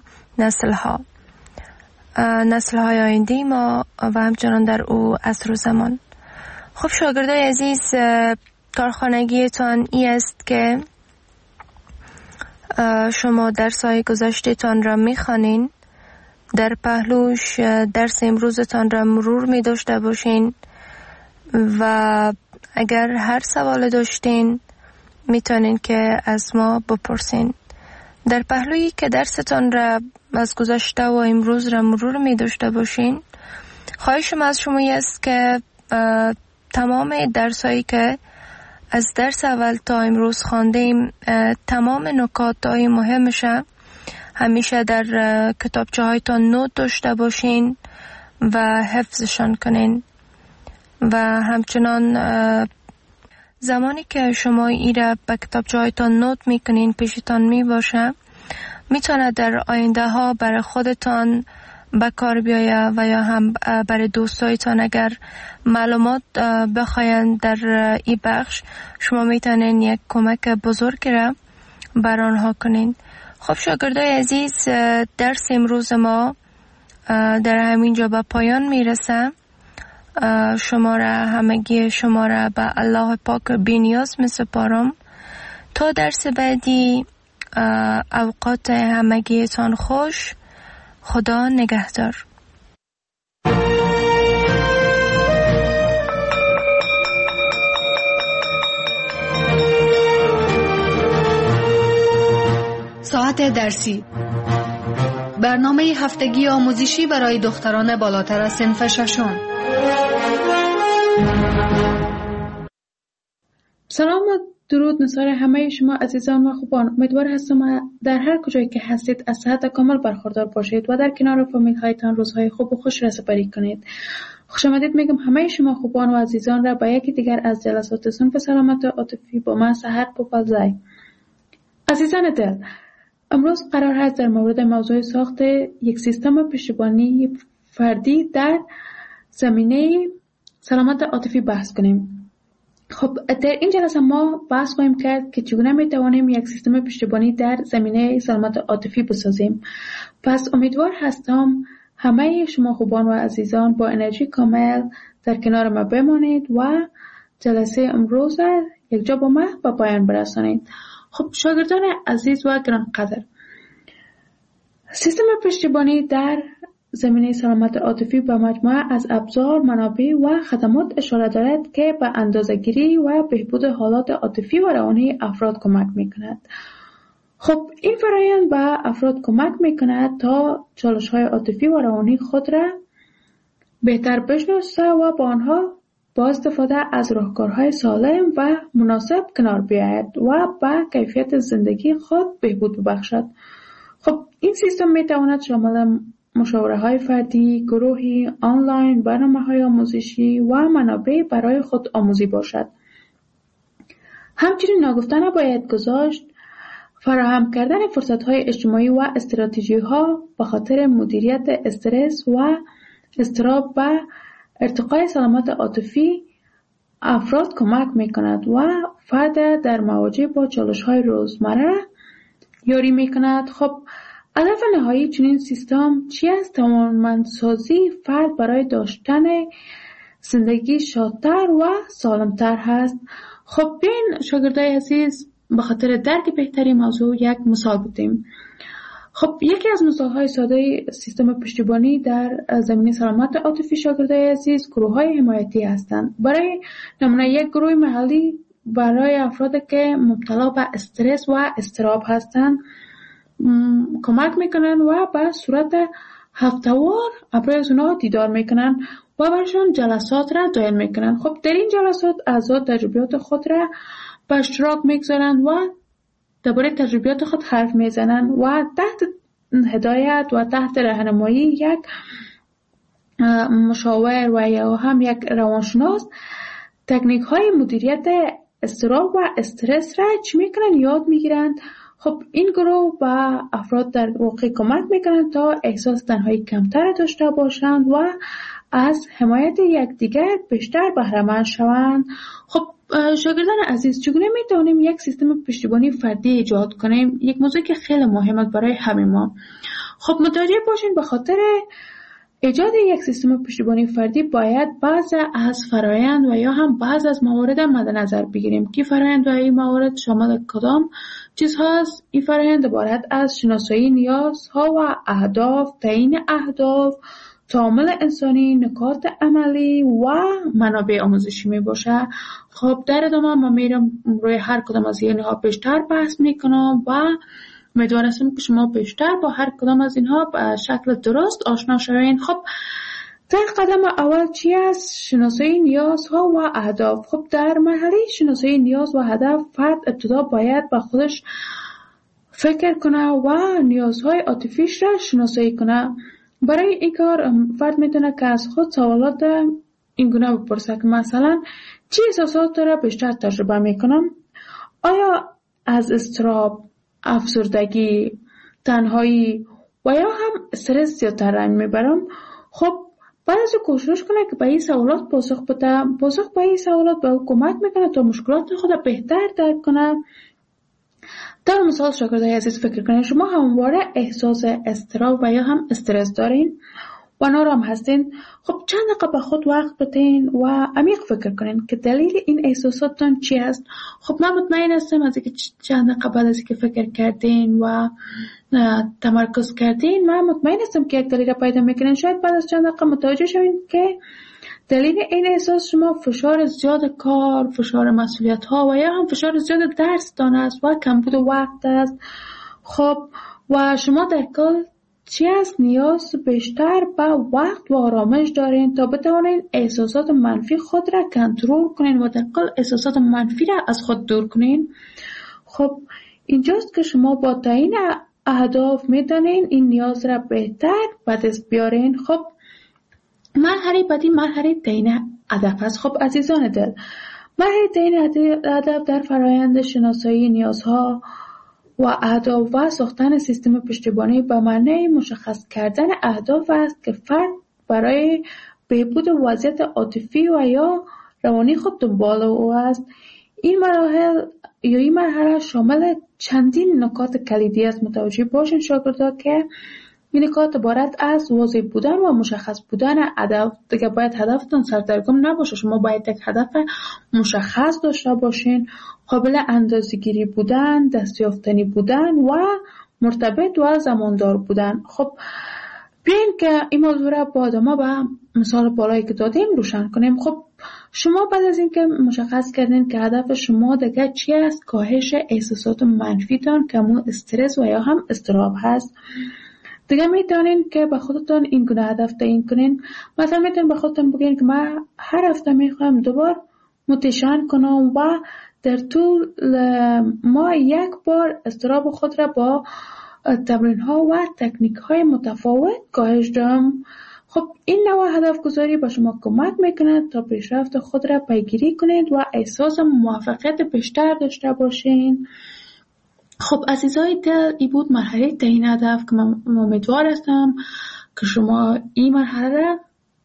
نسل‌های آینده ما و همچنان در او عصر و زمان. خب شاگردای عزیز، کارخانگیتان ای است که شما درس‌های گذشته‌تان را می‌خوانین، در پهلوش درس امروزتان را مرور می داشته باشین و اگر هر سوال داشتین میتونین که از ما بپرسین. در پهلویی که درستان را از گذشته و امروز را مرور می داشته باشین، خواهشم از شما است که تمام درسایی که از درس اول تا امروز خواندیم، تمام نکات‌های مهمش همیشه در کتابچه هایتان نوت داشته باشین و حفظشان کنین و همچنان زمانی که شما ایره به کتابچه هایتان نوت میکنین پیشتان می باشه، میتونه در آینده ها برای خودتان به کار بیایه و یا هم برای دوستایتان اگر معلومات بخواین در این بخش، شما میتونین یک کمک بزرگ را بر آنها کنین. خب شاگردای عزیز، درس امروز ما در همینجا به پایان میرسه. همگی شما را به الله پاک بی‌نیاز میسپارم. تا درس بعدی، اوقات همگیتان خوش. خدا نگهدار. ساعت درسی، برنامه هفتگی آموزشی برای دختران بالاتر از صنف ششم. سلام و درود نثار همه شما عزیزان و خوبان. امیدوار هستم در هر کجایی که هستید از صحت کامل برخوردار باشید و در کنار فامیل هایتان روزهای خوب و خوش را سپری کنید. خوش آمدید میگم همه شما خوبان و عزیزان را به یکی دیگر از جلسات صنف سلامت عاطفی با من سحر پوپلزای. عزیزان دل، امروز قرار است در مورد موضوع ساخت یک سیستم پشتیبانی فردی در زمینه سلامت عاطفی بحث کنیم. خب در این جلسه ما بحث خواهیم کرد که چگونه میتوانیم یک سیستم پشتیبانی در زمینه سلامت عاطفی بسازیم. پس امیدوار هستم همه شما خوبان و عزیزان با انرژی کامل در کنار ما بمانید و جلسه امروز یک جا با ما به پایان برسانید. خب شاگردان عزیز و گرانقدر، سیستم پشتیبانی در زمینه سلامت عاطفی به مجموعه از ابزار، منابع و خدمات اشاره دارد که به اندازه‌گیری و بهبود حالات عاطفی و روانی افراد کمک می‌کند. خب این فرآیند به افراد کمک می‌کند تا چالش‌های عاطفی و روانی خود را بهتر بشناسه و با آنها با استفاده از راهکارهای سالم و مناسب کنار بیاید و به کیفیت زندگی خود بهبود ببخشد. خب این سیستم می‌تواند شامل مشاوره‌های فردی، گروهی، آنلاین، برنامه‌های آموزشی و منابع برای خود آموزی باشد. همچنین ناگفته نباید گذاشت فراهم کردن فرصت‌های اجتماعی و استراتژی‌ها به خاطر مدیریت استرس و اضطراب و ارتقای سلامت عاطفی افراد کمک می‌کند و فرد در مواجه با چالش‌های روزمره یاری می‌کند. خب هدف نهایی چنین سیستم چی است؟ توانمندسازی فرد برای داشتن زندگی شادتر و سالمتر هست. خب بین شاگردای عزیز به خاطر درک بهتری موضوع یک مثال بودیم. خب یکی از مثالهای ساده سیستم پشتیبانی در زمینه سلامت عاطفی شاگردای عزیز گروه‌های حمایتی هستند. برای نمونه یک گروه محلی برای افرادی که مبتلا به استرس و اضطراب هستند کمک میکنن و به صورت هفته‌وار برای از اونها دیدار میکنن و برشان جلسات را دایر میکنن. خب در این جلسات اعضا تجربیات خود را به اشتراک میگذارن و درباره تجربیات خود حرف میزنن و تحت هدایت و تحت راهنمایی یک مشاور و یا هم یک روانشناس تکنیک های مدیریت اضطراب و استرس را چی میکنن؟ یاد میگیرند. خب این گروه به افراد در واقع کمک میکنن تا احساس تنهایی کمتر داشته باشند و از حمایت یکدیگر بیشتر بهره مند شوند. خب شاگردان عزیز، چگونه میتونیم یک سیستم پشتیبانی فردی ایجاد کنیم؟ یک موضوع که خیلی مهمه برای همه ما. خب متوجه باشین به خاطر ایجاد یک سیستم پشتیبانی فردی باید بعض از فرایند و یا هم بعض از موارد مد نظر بگیریم که فرایند و این موارد شامل کدام چیز هست. این فرایند عبارت از شناسایی نیازها و اهداف، تعیین اهداف، تعامل انسانی، نکات عملی و منابع آموزشی می باشه. خب در ادامه من میرم روی هر کدام از اینها بیشتر بحث میکنم و امیدوارم که شما بیشتر با هر کدام از اینها به شکل درست آشنا شوین. خب در قدم اول چی است؟ شناسایی نیازها و اهداف. خب در مرحله شناسایی نیاز و هدف فرد ابتدا باید با خودش فکر کنه و نیازهای عاطفیش را شناسایی کنه. برای این کار فرد میتونه که از خود سوالات این گونه بپرسه که مثلا چه احساسات را بیشتر تجربه میکنم؟ آیا از اضطراب، افسردگی، تنهایی و یا هم استرس زیادتر رنج میبرم؟ خب بعد از کوشش کنه که به این سوالات پاسخ بده. پاسخ به این سوالات به او کمک میکنه تا مشکلات خود بهتر درک کنه. در مثال شاگردای عزیز فکر کنید شما همواره احساس اضطراب و یا هم استرس دارین و نارام هستین. خب چند دقیقه به خود وقت بدین و عمیق فکر کنین که دلیل این احساساتتان چی است. خب من مطمئن هستم از اینکه چند دقیقه بعد از اینکه فکر کردین و تمرکز کردین، من مطمئن هستم که یک دلیل را پیدا میکنین. شاید بعد از چند دقیقه متوجه شوین که دلیل این احساس شما فشار زیاد کار، فشار مسئولیت ها و یا هم فشار زیاد درس دان است و کمبود وقت است. خب و شما در کل چی است؟ نیاز بیشتر به وقت و آرامش دارین تا بتوانین احساسات منفی خود را کنترل کنین و در کل احساسات منفی را از خود دور کنین. خب اینجاست که شما با تعیین اهداف میتونین این نیاز را بهتر به دست بیارین. خب مرحله بعدی مرحله تعیین هدف است. خب عزیزان دل، مرحله تعیین هدف در فرایند شناسایی نیازها و اهداف و ساختن سیستم پشتیبانی به معنی مشخص کردن اهداف است که فرد برای بهبود وضعیت عاطفی و یا روانی خود دنبال او است. این مرحله شامل چندین نکات کلیدی است. متوجه باشین شاگردان که این نکات عبارت از واضح بودن و مشخص بودن هدف. دیگه باید هدفتون سردرگم نباشه. شما باید یک هدف مشخص داشته باشین، قابل اندازه‌گیری بودن، دستیافتنی بودن و مرتبط و زماندار بودن. خب بیاین که این موضوع را با ادامه به مثال بالایی که دادیم روشن کنیم. خب شما بعد از اینکه مشخص کردین که هدف شما دیگه چی است، کاهش احساسات منفیتان که همون استرس و یا هم اضطراب هست، دیگه میتونین که به خودتون این گونه هدف تعیین کنین. مثلا میتونین به خودتون بگین که من هر هفته میخوام دوبار موتیشن کنم و در طول ما یک بار اضطراب خود را با تمرین ها و تکنیک های متفاوت کاهش دهم. خب این نوع هدف گذاری به شما کمک میکنه تا پیشرفت خود را پیگیری کنید و احساس موفقیت بیشتر داشته باشین. خب عزیزای دل، این بود مرحله تعیین هدف که من امیدوار هستم که شما این مرحله را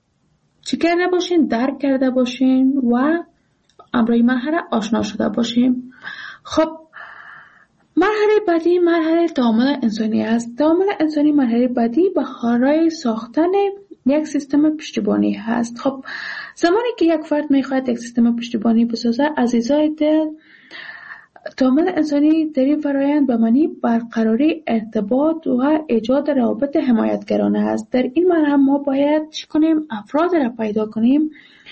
چی کرده باشین، درک کرده باشین و امروی مرحله آشنا شده باشین. خب مرحله بعدی مرحله تعامل انسانی است. تعامل انسانی مرحله بعدی برای ساختن یک سیستم پشتیبانی هست. خب زمانی که یک فرد میخواهد یک سیستم پشتیبانی بسازه، عزیزای دل، تعامل انسانی در این فرایند به معنی برقراری ارتباط و ایجاد روابط حمایتگرانه است. در این مرحله ما باید چی کنیم؟ افراد را پیدا کنیم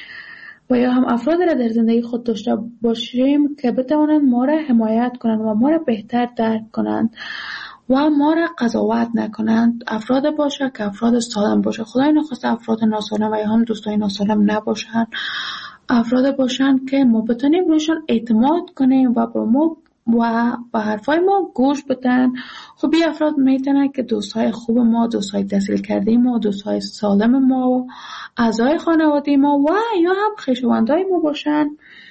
و یا هم افراد را در زندگی خود داشته باشیم که بتوانند ما را حمایت کنند و ما را بهتر درک کنند و ما را قضاوت نکنند. افراد باشه که افراد سالم باشه. خدای نخواسته افراد ناسالم و یا هم دوستای ناسالم نباشند. افراد باشند که ما بتونیم رویشان اعتماد کنیم و با ما و به حرفای ما گوش بدن. خب این افراد میتونن که دوستای خوب ما، دوستای تحصیل کرده ما، دوستای سالم ما، اعضای خانواده ما و یا هم خویشاوندای ما باشن.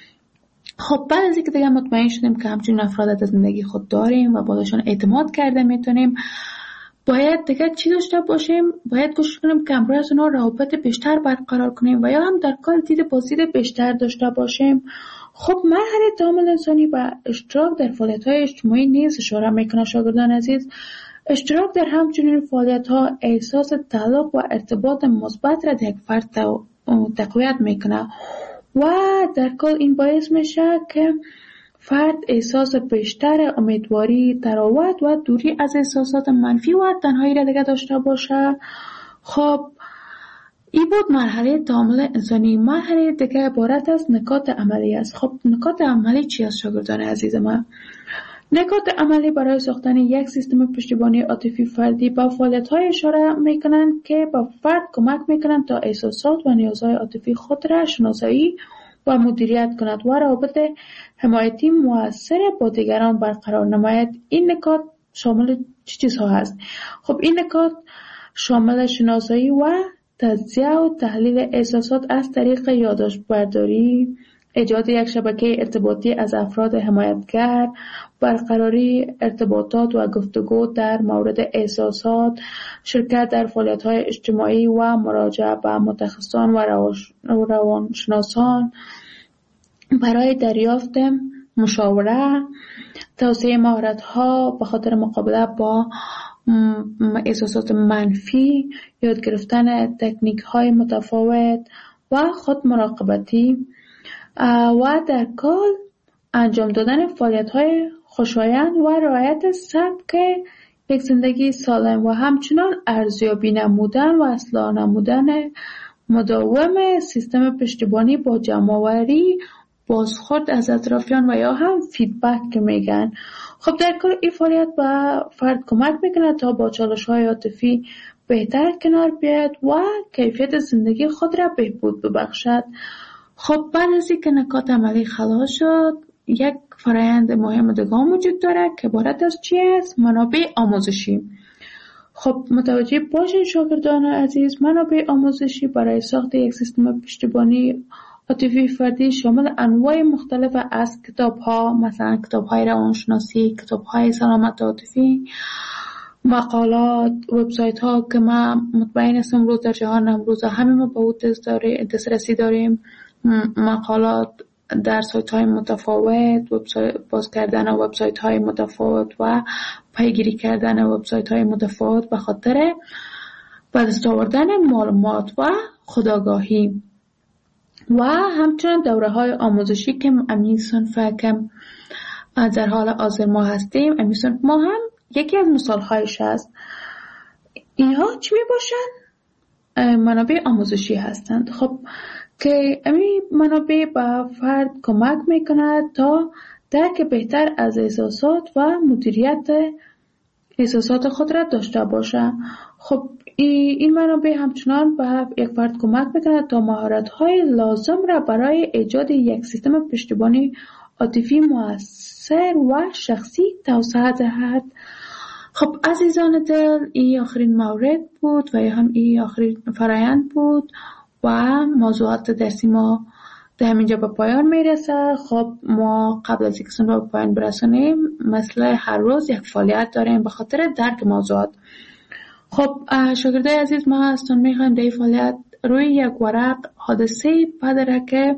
خب بعد از اینکه دیگه مطمئن شدیم که همچین افراد در زندگی خود داریم و باشون اعتماد کرده میتونیم، باید دیگه چی داشته باشیم؟ باید کوشش کنیم که همراه از اونا روابط بیشتر برقرار کنیم و یا هم در کل دید بازدید بیشتر داشته باشیم. خب مرحله تعامل انسانی و اشتراک در فعالیت‌های اجتماعی نیز اشاره میکنه شاگردان عزیز. اشتراک در همچنین فعالیت‌ها احساس تعلق و ارتباط مثبت را در یک فرد تقویت میکنه و در کل این باعث میشه که فرد احساس بیشتر امیدواری، تراوت و دوری از احساسات منفی و تنهایی را دیگه داشته باشه. خب این بود مرحله تعامل انسانی. مرحله دیگه عبارت از نکات عملی است. خب نکات عملی چی است شاگردان عزیز من؟ نکات عملی برای ساختن یک سیستم پشتیبانی عاطفی فردی با فعالیت‌های اشاره میکنند که با فرد کمک میکنند تا احساسات و نیازهای عاطفی خود را شناسایی و مدیریت کند و روابط حمایتی مؤثر با دیگران برقرار نماید. این نکات شامل چه چیزها هست؟ خب این نکات شامل شناسایی و تجزیه و تحلیل احساسات از طریق یادداشت برداری، ایجاد یک شبکه ارتباطی از افراد حمایتگر، برقراری ارتباطات و گفتگو در مورد احساسات، شرکت در فعالیت‌های اجتماعی و مراجعه به متخصصان و روانشناسان برای دریافت مشاوره، توسعه مهارت‌ها به خاطر مقابله با احساسات منفی، یاد گرفتن تکنیک‌های متفاوت و خود مراقبتی و در کل انجام دادن فعالیت‌های خوشایند و رعایت سبک یک زندگی سالم و همچنان ارزیابی نمودن و اصلاح نمودن مداوم سیستم پشتیبانی با جمع‌آوری بازخورد از اطرافیان و یا هم فیدبک که میگن. خب در کل این فعالیت به فرد کمک میکنه تا با چالش‌های عاطفی بهتر کنار بیاید و کیفیت زندگی خود را بهبود ببخشد. خب بعد از اینکه نکات عملی خلاص شد، یک فرآیند مهم دیگه وجود داره که عبارت از چی است؟ منابع آموزشی. خب متوجه باشین شاگردان عزیز، منابع آموزشی برای ساخت یک سیستم پشتیبانی عاطفی فردی شامل انواع مختلف از کتاب‌ها، مثلا کتاب‌های روانشناسی، کتاب‌های سلامت عاطفی، مقالات، وبسایت‌ها که ما مطمئن هستم امروز در جهان امروز همه ما به اون دسترسی داریم، مقالات در سایت‌های متفاوت، باز کردن وبسایت‌های متفاوت و پیگیری کردن وبسایت‌های متفاوت به خاطر به دست آوردن معلومات و خودآگاهی و همچنین دوره‌های آموزشی که امی صنف که در حال حاضر ما هستیم، امی صنف ما هم یکی از مثال‌هایش است. اینها چی میباشند؟ منابع آموزشی هستند. خب که امی منابع به فرد کمک میکند تا درک بهتر از احساسات و مدیریت احساسات خود را داشته باشه. خب این منابع همچنان به یک فرد کمک میکند تا مهارت‌های لازم را برای ایجاد یک سیستم پشتیبانی عاطفی مؤثر و شخصی توسعه دهد. خب عزیزان دل، این آخرین مورد بود و هم این آخرین فرآیند بود و موضوعات درسی ما در همینجا به پایان میرسه. خب ما قبل از اینکه سن به پایان برسونیم مثل هر روز یک فعالیت داریم به خاطر درک موضوعات. خب شاگردای عزیز، ما هستون میخوایم در این فعالیت روی یک ورق حادثه بدره که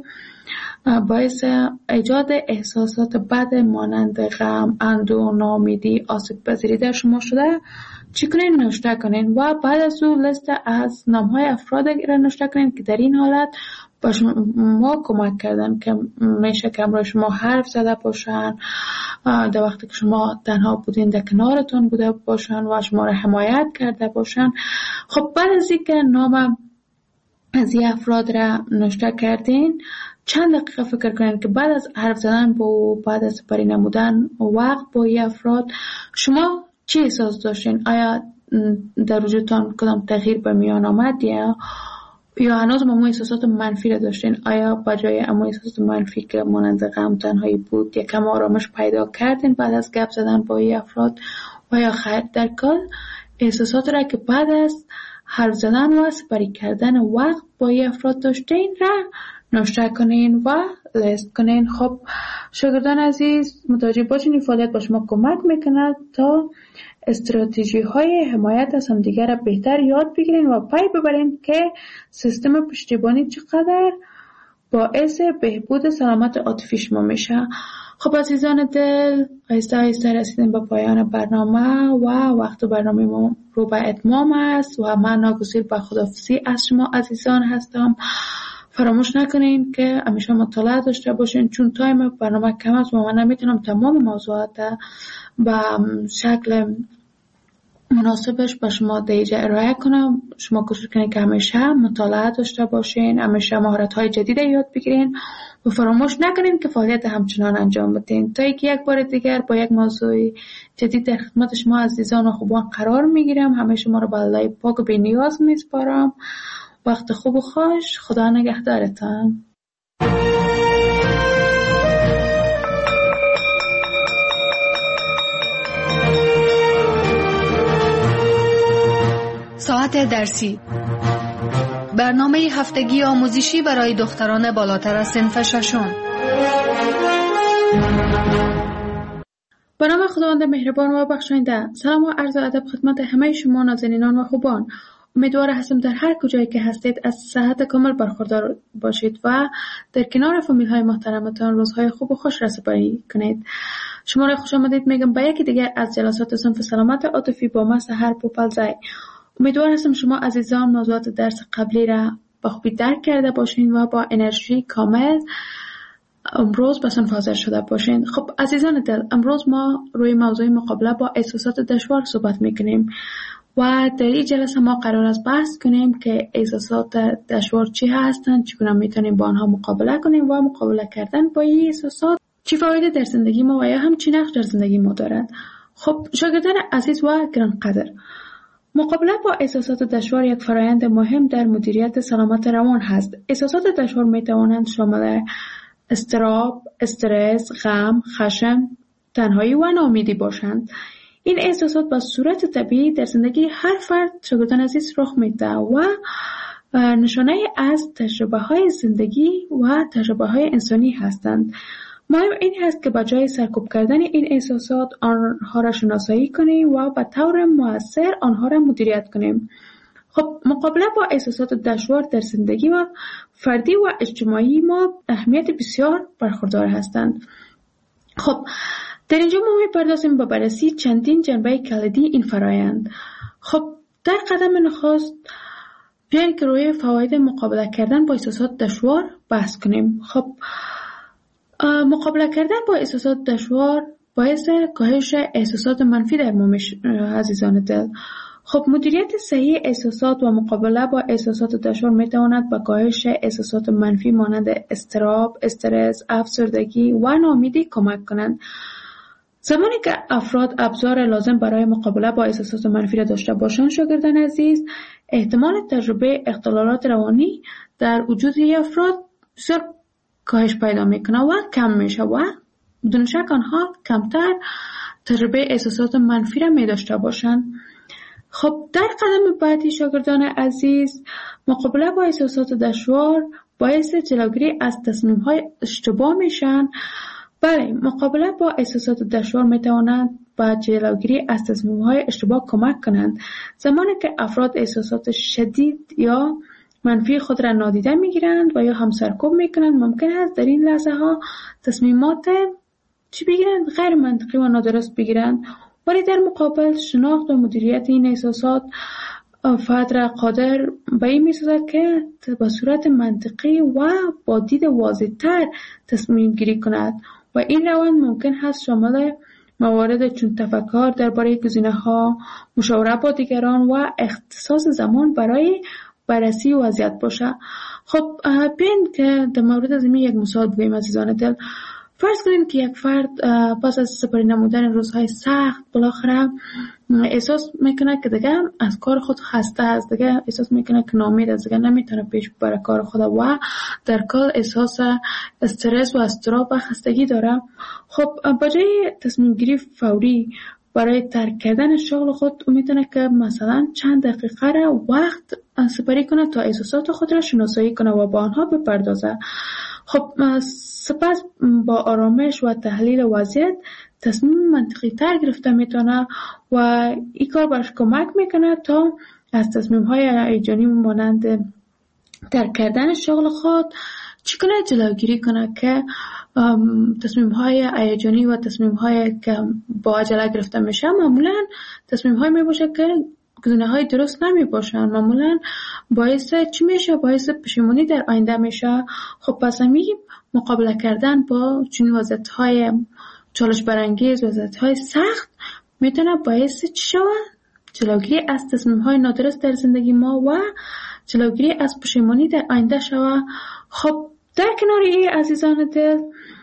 باعث ایجاد احساسات بد مانند غم، اندوه، ناامیدی، آسیب پذیری در شما شده چی کنین؟ نوشته کنین و بعد از اون لیست از نام‌های افراد را نوشته کنین که در این حالت با شما کمک کردن، که میشه که امروز شما حرف زده باشن در وقتی که شما تنها بودین، در کنارتون بوده باشن و شما را حمایت کرده باشن. خب بعد از اینکه نام از این افراد را نوشته کردین، چند دقیقه فکر کنین که بعد از حرف زدن با بعد از سپری نمودن وقت با این افراد شما چی احساس داشتین؟ آیا در وجودتان کدام تغییر به میان آمد یا یا هنوز ما احساسات منفی را داشتین؟ آیا بجای اما احساسات منفی که مانند غم، تنهایی بود یکم آرامش پیدا کردین بعد از گپ زدن با این افراد؟ و یا خیر در کل احساسات را که بعد از حرف زدن و سپری کردن وقت با این افراد داشتین را نوشته کنین و لیست کنین. خب شاگردان عزیز، متوجه باشین این فعالیت با شما کمک میکنه تا استراتژی های حمایت از همدیگر را بهتر یاد بگیرین و پی ببرین که سیستم پشتیبانی چقدر باعث بهبود سلامت عاطفی شما میشه. خب عزیزان دل، آهسته آهسته رسیدیم به پایان برنامه و وقت برنامه ما رو به اتمام است و من ناگزیر به خداحافظی از شما عزیزان هستم. فراموش نکنین که همیشه مطالعه داشته باشین، چون تایم برنامه کم است و من نمیتونم تمام موضوعات به شکل مناسبش به شما دیجا ارائه کنم. شما کوشش کنین که همیشه مطالعه داشته باشین، همیشه مهارت‌های جدید یاد بگیرین و فراموش نکنین که فعالیت همچنان انجام بدین تا اینکه یک بار دیگر با یک موضوع جدید در خدمت شما عزیزان و خوبان قرار میگیرم. همه شما رو به الله پاک و بی‌نیاز میسپارم. وقت خوب و خوش. خدا نگهدارتان. ساعت درسی، برنامه هفتگی آموزشی برای دختران بالاتر از صنف ششم. به نام خداوند مهربان و بخشاینده، سلام و عرض ادب خدمت همه شما نازنینان و خوبان. امیدوار هستم در هر کجایی که هستید از صحت کامل برخوردار باشید و در کنار فامیل های محترمتان روزهای خوب و خوش را سپری کنید. شما را خوش آمدید میگم به یکی دیگر از جلسات صنف سلامت عاطفی با من سحر پوپلزای. امیدوار هستم شما عزیزان موضوعات درس قبلی را با خوبی درک کرده باشین و با انرژی کامل امروز به صنف حاضر شده باشین. خب عزیزان دل، امروز ما روی موضوع مقابله با احساسات دشوار صحبت میکنیم و در این جلسه ما قرار است بحث کنیم که احساسات دشوار چی هستند، چگونه میتونیم با آنها مقابله کنیم و مقابله کردن با این احساسات چی فایده در زندگی ما و یا هم چی نقش در زندگی ما دارد. خب شاگردان عزیز و گرانقدر، مقابله با احساسات دشوار یک فرآیند مهم در مدیریت سلامت روان هست. احساسات دشوار میتوانند شامل اضطراب، استرس، غم، خشم، تنهایی و ناامیدی باشند. این احساسات به صورت طبیعی در زندگی هر فرد شاگردان عزیز رخ میده و نشانه از تجربه های زندگی و تجربه های انسانی هستند. مهم این هست که بجای سرکوب کردن این احساسات آنها را شناسایی کنیم و به طور مؤثر آنها را مدیریت کنیم. خب مقابله با احساسات دشوار در زندگی و فردی و اجتماعی ما اهمیت بسیار برخوردار هستند. خب در اینجا ما می‌پردازیم به بررسی چندین جنبه کلیدی این فرایند. خب در قدم نخست بیایید که روی فواید مقابله کردن با احساسات دشوار بحث کنیم. خب مقابله کردن با احساسات دشوار باعث کاهش احساسات منفی در ما میشه عزیزان دل. خب مدیریت صحیح احساسات و مقابله با احساسات دشوار میتواند به کاهش احساسات منفی مانند اضطراب، استرس، افسردگی و ناامیدی کمک کنند. زمانی که افراد ابزار لازم برای مقابله با احساسات منفی را داشته باشند شاگردان عزیز، احتمال تجربه اختلالات روانی در وجود افراد بسیار کاهش پیدا میکنه و کم میشه و بدون شک آنها کمتر تجربه احساسات منفی را می داشته باشند. خب در قدم بعدی شاگردان عزیز، مقابله با احساسات دشوار باعث جلوگیری از تصمیم‌های اشتباه میشن. بله، مقابله با احساسات دشوار میتوانند با جلوگیری از تصمیم‌های اشتباه کمک کنند. زمانی که افراد احساسات شدید یا منفی خود را نادیده میگیرند و یا هم سرکوب میکنند، ممکن است در این لحظه ها تصمیمات بگیرند غیر منطقی و نادرست بگیرند، ولی در مقابل شناخت و مدیریت این احساسات فرد را قادر به این می‌سازد که به صورت منطقی و با دید واضح‌تر تصمیم گیری کند و این روند ممکن است شامل موارد چون تفکر درباره گزینه‌ها، مشاوره با دیگران و اختصاص زمان برای بررسی وضعیت باشه. خب بیاین که در مورد از این یک مثال بگوییم عزیزان دل. فرض کنید که یک فرد پس از سپری نمودن روزهای سخت بالاخره احساس میکنه که دیگه از کار خود خسته است، دیگه احساس میکنه که ناامید است، دیگه نمیتونه پیش ببره کار خود و در کل احساس استرس و اضطراب و خستگی داره. خب بجای تصمیم گیری فوری برای ترک کردن شغل خود میتونه که مثلا چند دقیقه را وقت سپری کنه تا احساسات خود را شناسایی کنه و با آنها بپردازه. خب سپس با آرامش و تحلیل وضعیت تصمیم منطقی تر گرفته میتونه و این کار برش کمک میکنه تا از تصمیم های هیجانی مانند ترک کردن شغل خود چی کنه جلوگیری کنه که تصمیم های هیجانی و تصمیم های که با عجله گرفته میشه معمولا تصمیم های میباشه که گزینه های درست نمی باشن، معمولا باعث چی میشه؟ باعث پشیمانی در آینده میشه. خب پس مقابله کردن با چنین وضعیت های چالش برانگیز، وضعیت های سخت میتونه باعث چی شود؟ جلوگیری از تصمیم های نادرست در زندگی ما و جلوگیری از پشیمانی در آینده شود. خب در کنار این عزیزان دل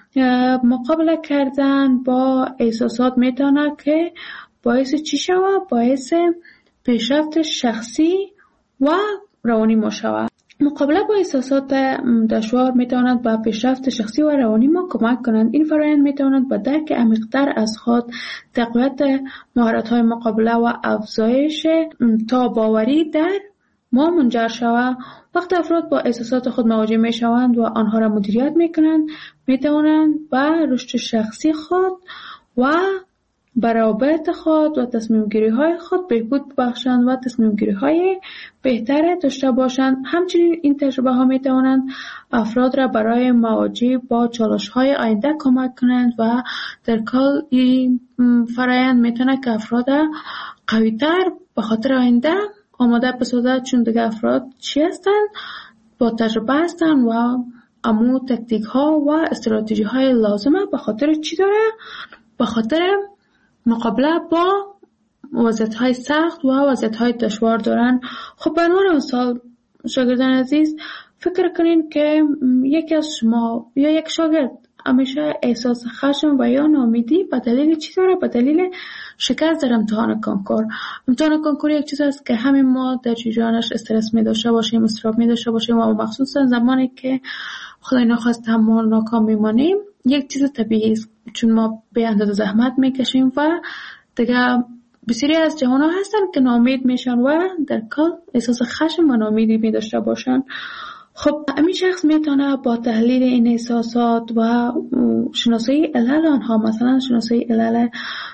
مقابله کردن با احساسات میتونه که باعث چی شود؟ باعث پیشرفت شخصی و روانی ما شود. مقابله با احساسات دشوار میتواند به پیشرفت شخصی و روانی ما کمک کنند. این فرآیند میتواند به درک عمیق‌تر از خود، تقویت مهارت‌های مقابله و افزایش تاب‌آوری در ما منجر شود. وقتی افراد با احساسات خود مواجه میشوند و آنها را مدیریت میکنند، میتوانند به رشد شخصی خود و برابط خود و تصمیم گیری های خود بهبود بخشند و تصمیم گیری های بهتر داشته باشند. همچنین این تجربه ها می توانند افراد را برای مواجهه با چالش های آینده کمک کنند و در کل این فرآیند می تواند که افراد قوی تر به خاطر آینده آماده بسازد، چون دیگه افراد چی هستند؟ با تجربه هستند و امو تکتیک ها و استراتژی های لازمه. به خاطر چی داره؟ به خاطر مقابله با وضعیت‌های سخت و وضعیت‌های دشوار دارن. خب به عنوان مثال شاگردان عزیز فکر کنین که یکی از شما یا یک شاگرد همیشه احساس خشم و یا ناامیدی به دلیل چی داره؟ به دلیل شکست در امتحان کنکور. امتحان کنکور یک چیز است که همین ما در جریانش استرس می داشته باشیم، اضطراب می داشته باشیم و مخصوصا زمانی که خدای نخواست ما ناکام میمانیم یک چیز طبیعی است، چون ما به اندازه زحمت میکشیم و دیگه بسیاری از جوان‌ها هستن که ناامید میشن و در کل احساس خشم و ناامیدی می داشته باشن. خب همین شخص میتونه با تحلیل این احساسات و شناسایی علل آنها، مثلا شناسایی علل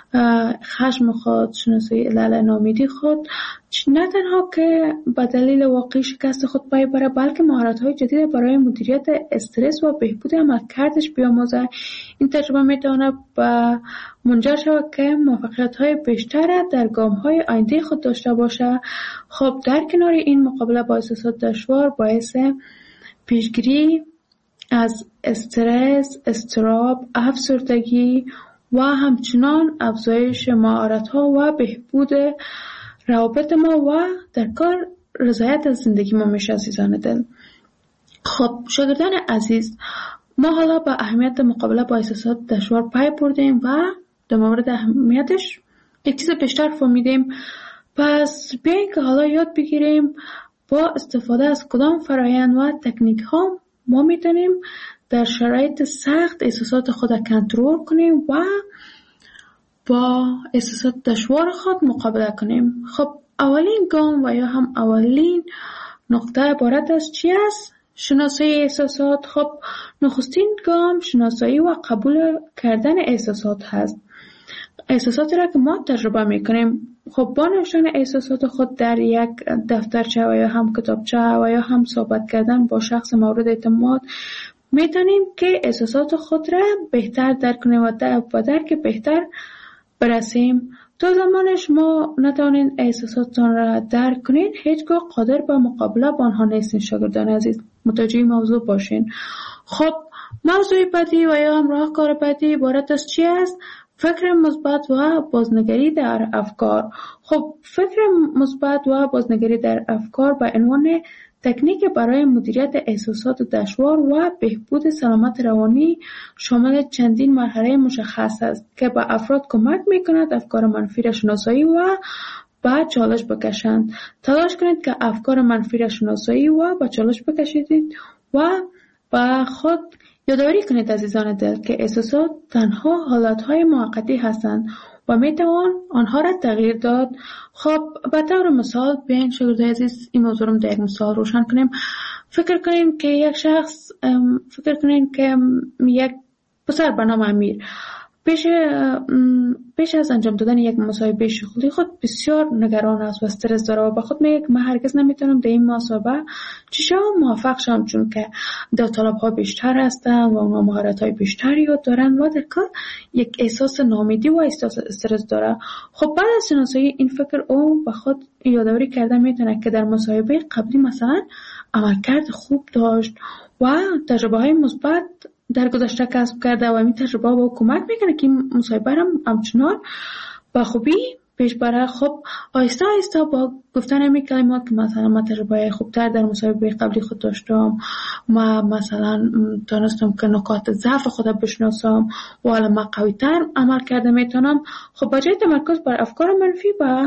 خشم خود، شناسایی علل ناامیدی خود، نه تنها که به دلیل واقعی شکست خود پی بره بلکه مهارت‌های جدید برای مدیریت استرس و بهبود عملکردش بیاموزه. این تجربه میتونه به منجر شود که موفقیت‌های بیشتر در گام‌های آینده خود داشته باشه. خب در کنار این مقابله با احساسات دشوار باعث پیشگیری از استرس، اضطراب، افسردگی و همچنان افزایش مهارت‌ها و بهبود روابط ما و در کار رضایت از زندگی ما میشه عزیزان دل. خب شاگردان عزیز، ما حالا با اهمیت مقابله با احساسات دشوار پی بردیم و در مورد اهمیتش یک چیز بیشتر فهمیدیم. پس بیاییم که حالا یاد بگیریم با استفاده از کدام فرآیند و تکنیک ها ما میتونیم در شرایط سخت احساسات خود کنترل کنیم و با احساسات دشوار خود مقابله کنیم. خب اولین گام و یا هم اولین نقطه عبارت از چی است؟ شناسایی احساسات. خب نخستین گام شناسایی و قبول کردن احساسات هست. احساساتی را که ما تجربه میکنیم، خب با نوشتن احساسات خود در یک دفترچه و یا هم کتابچه و یا هم صحبت کردن با شخص مورد اعتماد میتونیم که احساسات خود را بهتر درک کنیم و درک بهتر برسیم. تا زمانش ما نتوانین احساساتتان را درک کنین، هیچگاه قادر به مقابله با آنها نیستین. شاگردان عزیز متوجه موضوع باشین. خب موضوع بعدی و یا هم راهکار بعدی عبارت از چی است؟ فکر مثبت و بازنگری در افکار. خب فکر مثبت و بازنگری در افکار به عنوان تکنیک برای مدیریت احساسات دشوار و بهبود سلامت روانی شامل چندین مرحله مشخص است که به افراد کمک می‌کند افکار منفی را شناسایی و به چالش بکشند. تلاش کنید که افکار منفی را شناسایی و به چالش بکشید و با خود یادآوری کنید عزیزان دل که احساسات تنها حالتهای موقتی هستند و میتوان آنها را تغییر داد. خب به طور مثال بیاین شاگردای عزیز این موضوع رو در یک مثال روشن کنیم. فکر کنین که یک پسر به نام امیر پیش از انجام دادن یک مصاحبه شغلی خود بسیار نگران است و استرس داره و به خود میگه من هرگز نمیتونم در این مصاحبه چشم موفق شم چون که داوطلب‌ها بیشتر هستن و اونها مهارت‌های بیشتری دارن و در کار یک احساس ناامیدی و احساس استرس داره. خب بعد از شناسایی این فکر او به خود یادآوری کرده میتونه که در مصاحبه قبلی مثلا عملکرد خوب داشت و تجربه‌های مثبت در گذشته کسب کرده و این تجربه با کمک میکنه که این مصاحبه هم همچنان با خوبی پیش بره. خب آهسته آهسته با گفتن همین کلمات که مثلا من تجربه خوبتر در مصاحبه قبلی خود داشتم، ما مثلا تونستم که نکات ضعف خودم بشناسم و حالا من قوی‌تر عمل کرده میتونم. خب بجای تمرکز بر افکار منفی با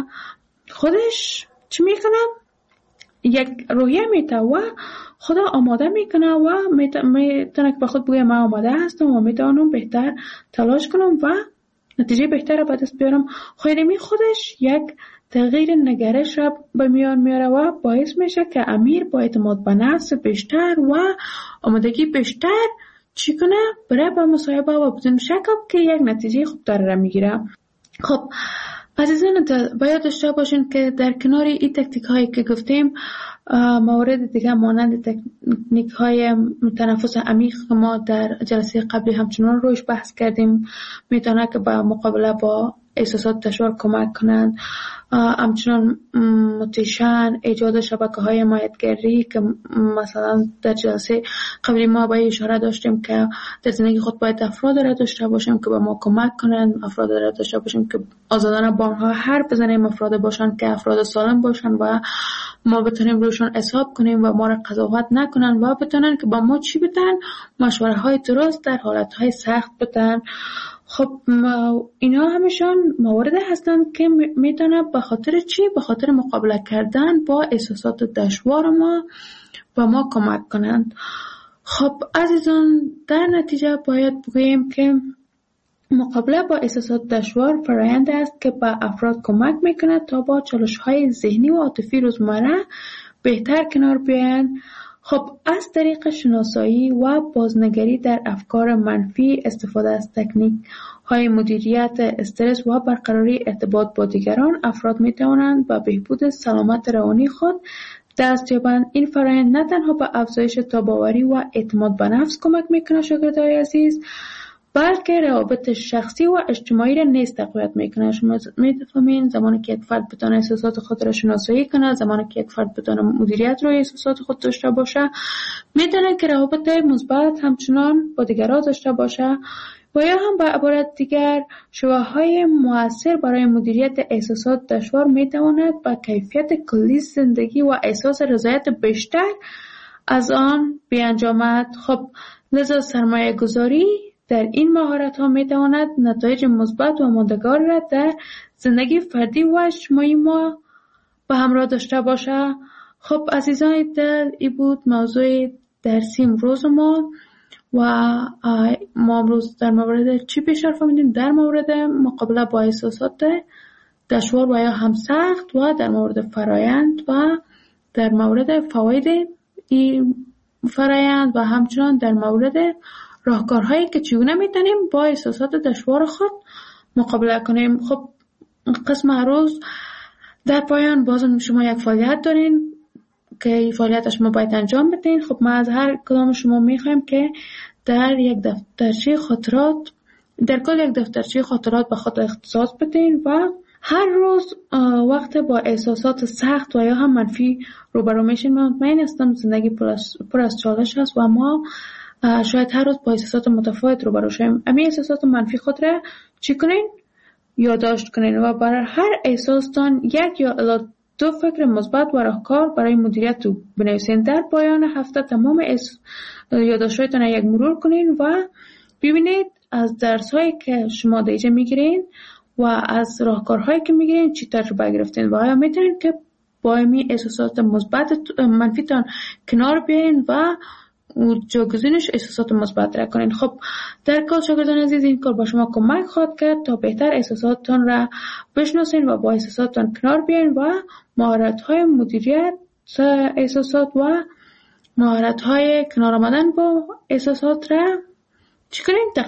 خودش چی میکنم؟ یک روحیه میته و خدا آماده میکنه و میتونه که به خود بگه من آماده هستم و میتونم بهتر تلاش کنم و نتیجه بهتر را به دست بیارم. خیلی خودش یک تغییر نگرش را به میان میاره و باعث میشه که امیر با اعتماد به نفس بیشتر و آمادگی بیشتر چی کنه برای با مصاحبه و بدون شک که یک نتیجه خوب داره میگیره. خب عزیزان باید داشته باشین که در کنار این تکنیک هایی که گفتیم موارد دیگه مانند تکنیک های تنفس عمیق که ما در جلسه قبلی همچنان روش بحث کردیم میتونه که با مقابله با احساسات دشوار کمک کنند. همچنان موتیشن، ایجاد شبکه های حمایتگری که مثلا در جلسه قبلی ما با اشاره داشتیم که در زندگی خود باید افراد را داشته باشیم که به ما کمک کنند، افراد را داشته باشیم که آزادانه با آنها حرف بزنیم، افراد باشند که افراد سالم باشند و ما بتونیم روشان حساب کنیم و ما را قضاوت نکنن و بتونن که با ما چی بدن، مشوره های درست در حالت های سخت بدن. خب اینا همشان موارد هستند که میتونه به خاطر چی؟ به خاطر مقابله کردن با احساسات دشوار ما و ما کمک کنند. خب عزیزان در نتیجه باید بگوییم که مقابله با احساسات دشوار فرآیند است که به افراد کمک میکنه تا با چالش‌های ذهنی و عاطفی روزمره بهتر کنار بیایند. خب از طریق شناسایی و بازنگری در افکار منفی، استفاده از تکنیک های مدیریت استرس و برقراری ارتباط با دیگران، افراد می توانند به بهبود سلامت روانی خود دست یابند. این فرآیند نه تنها به افزایش تاب‌آوری و اعتماد به نفس کمک میکنه شاگردای عزیز، بلکه روابط شخصی و اجتماعی را نیز تقویت میکنه. شما میفهمین زمانی که یک فرد بتونه احساسات خود را شناسایی کنه، زمانی که یک فرد بتونه مدیریت روی احساسات خود داشته باشه، میتونه که روابط مثبت همچنان با دیگران داشته باشه و یا هم به عبارت دیگر شواهدهای مؤثر برای مدیریت احساسات دشوار میتواند با کیفیت کلی زندگی و احساس رضایت بیشتر از آن بیانجامد. خب لذا سرمایه گذاری در این مهارت ها می تواند نتایج مثبت و ماندگار را در زندگی فردی و اجتماعی ما به همراه داشته باشه. خب عزیزان دل، این بود موضوع درسی امروز ما و ما امروز در مورد چی بیشتر فهمیدیم؟ در مورد مقابله با احساسات دشوار و یا هم سخت و در مورد فرایند و در مورد فواید این فرایند و همچنان در مورد راهکارهایی که چگونه میتونیم با احساسات دشوار خود مقابله کنیم. خب قسم روز در پایان بازم شما یک فعالیت دارین که این فعالیت شما باید انجام بدین. خب ما از هر کدام شما میخوایم که در یک دفترچه خاطرات، در کل یک دفترچه خاطرات به خود اختصاص بدین و هر روز وقت با احساسات سخت و یا هم منفی روبرو میشین. من مطمئن هستم زندگی پر از چالش هست و ما شاید هر روز با احساسات متفاوت روبرو شویم. امی احساسات منفی خود را چی کنین؟ یادداشت کنین و برای هر احساستان یک یا الی 2 2 فکر مثبت و راهکار برای مدیریت رو بنویسین. در پایان هفته تمام یادداشت‌هایتان را یک مرور کنین و ببینید از درس‌هایی که شما دیجا میگیرین و از راهکارهایی که میگیرین چی تجربه گرفتین و آیا میتونین که با این احساسات مثبت منفیتان کنار بیاین و جایگزینش احساسات مثبت را کنین. خب در کل شاگردان عزیز، این کار با شما کمک خواهد کرد تا بهتر احساساتتان را بشناسین و با احساساتتان کنار بیاین و مهارت‌های مدیریت احساسات و مهارت‌های کنار آمدن با احساسات را چی کنین؟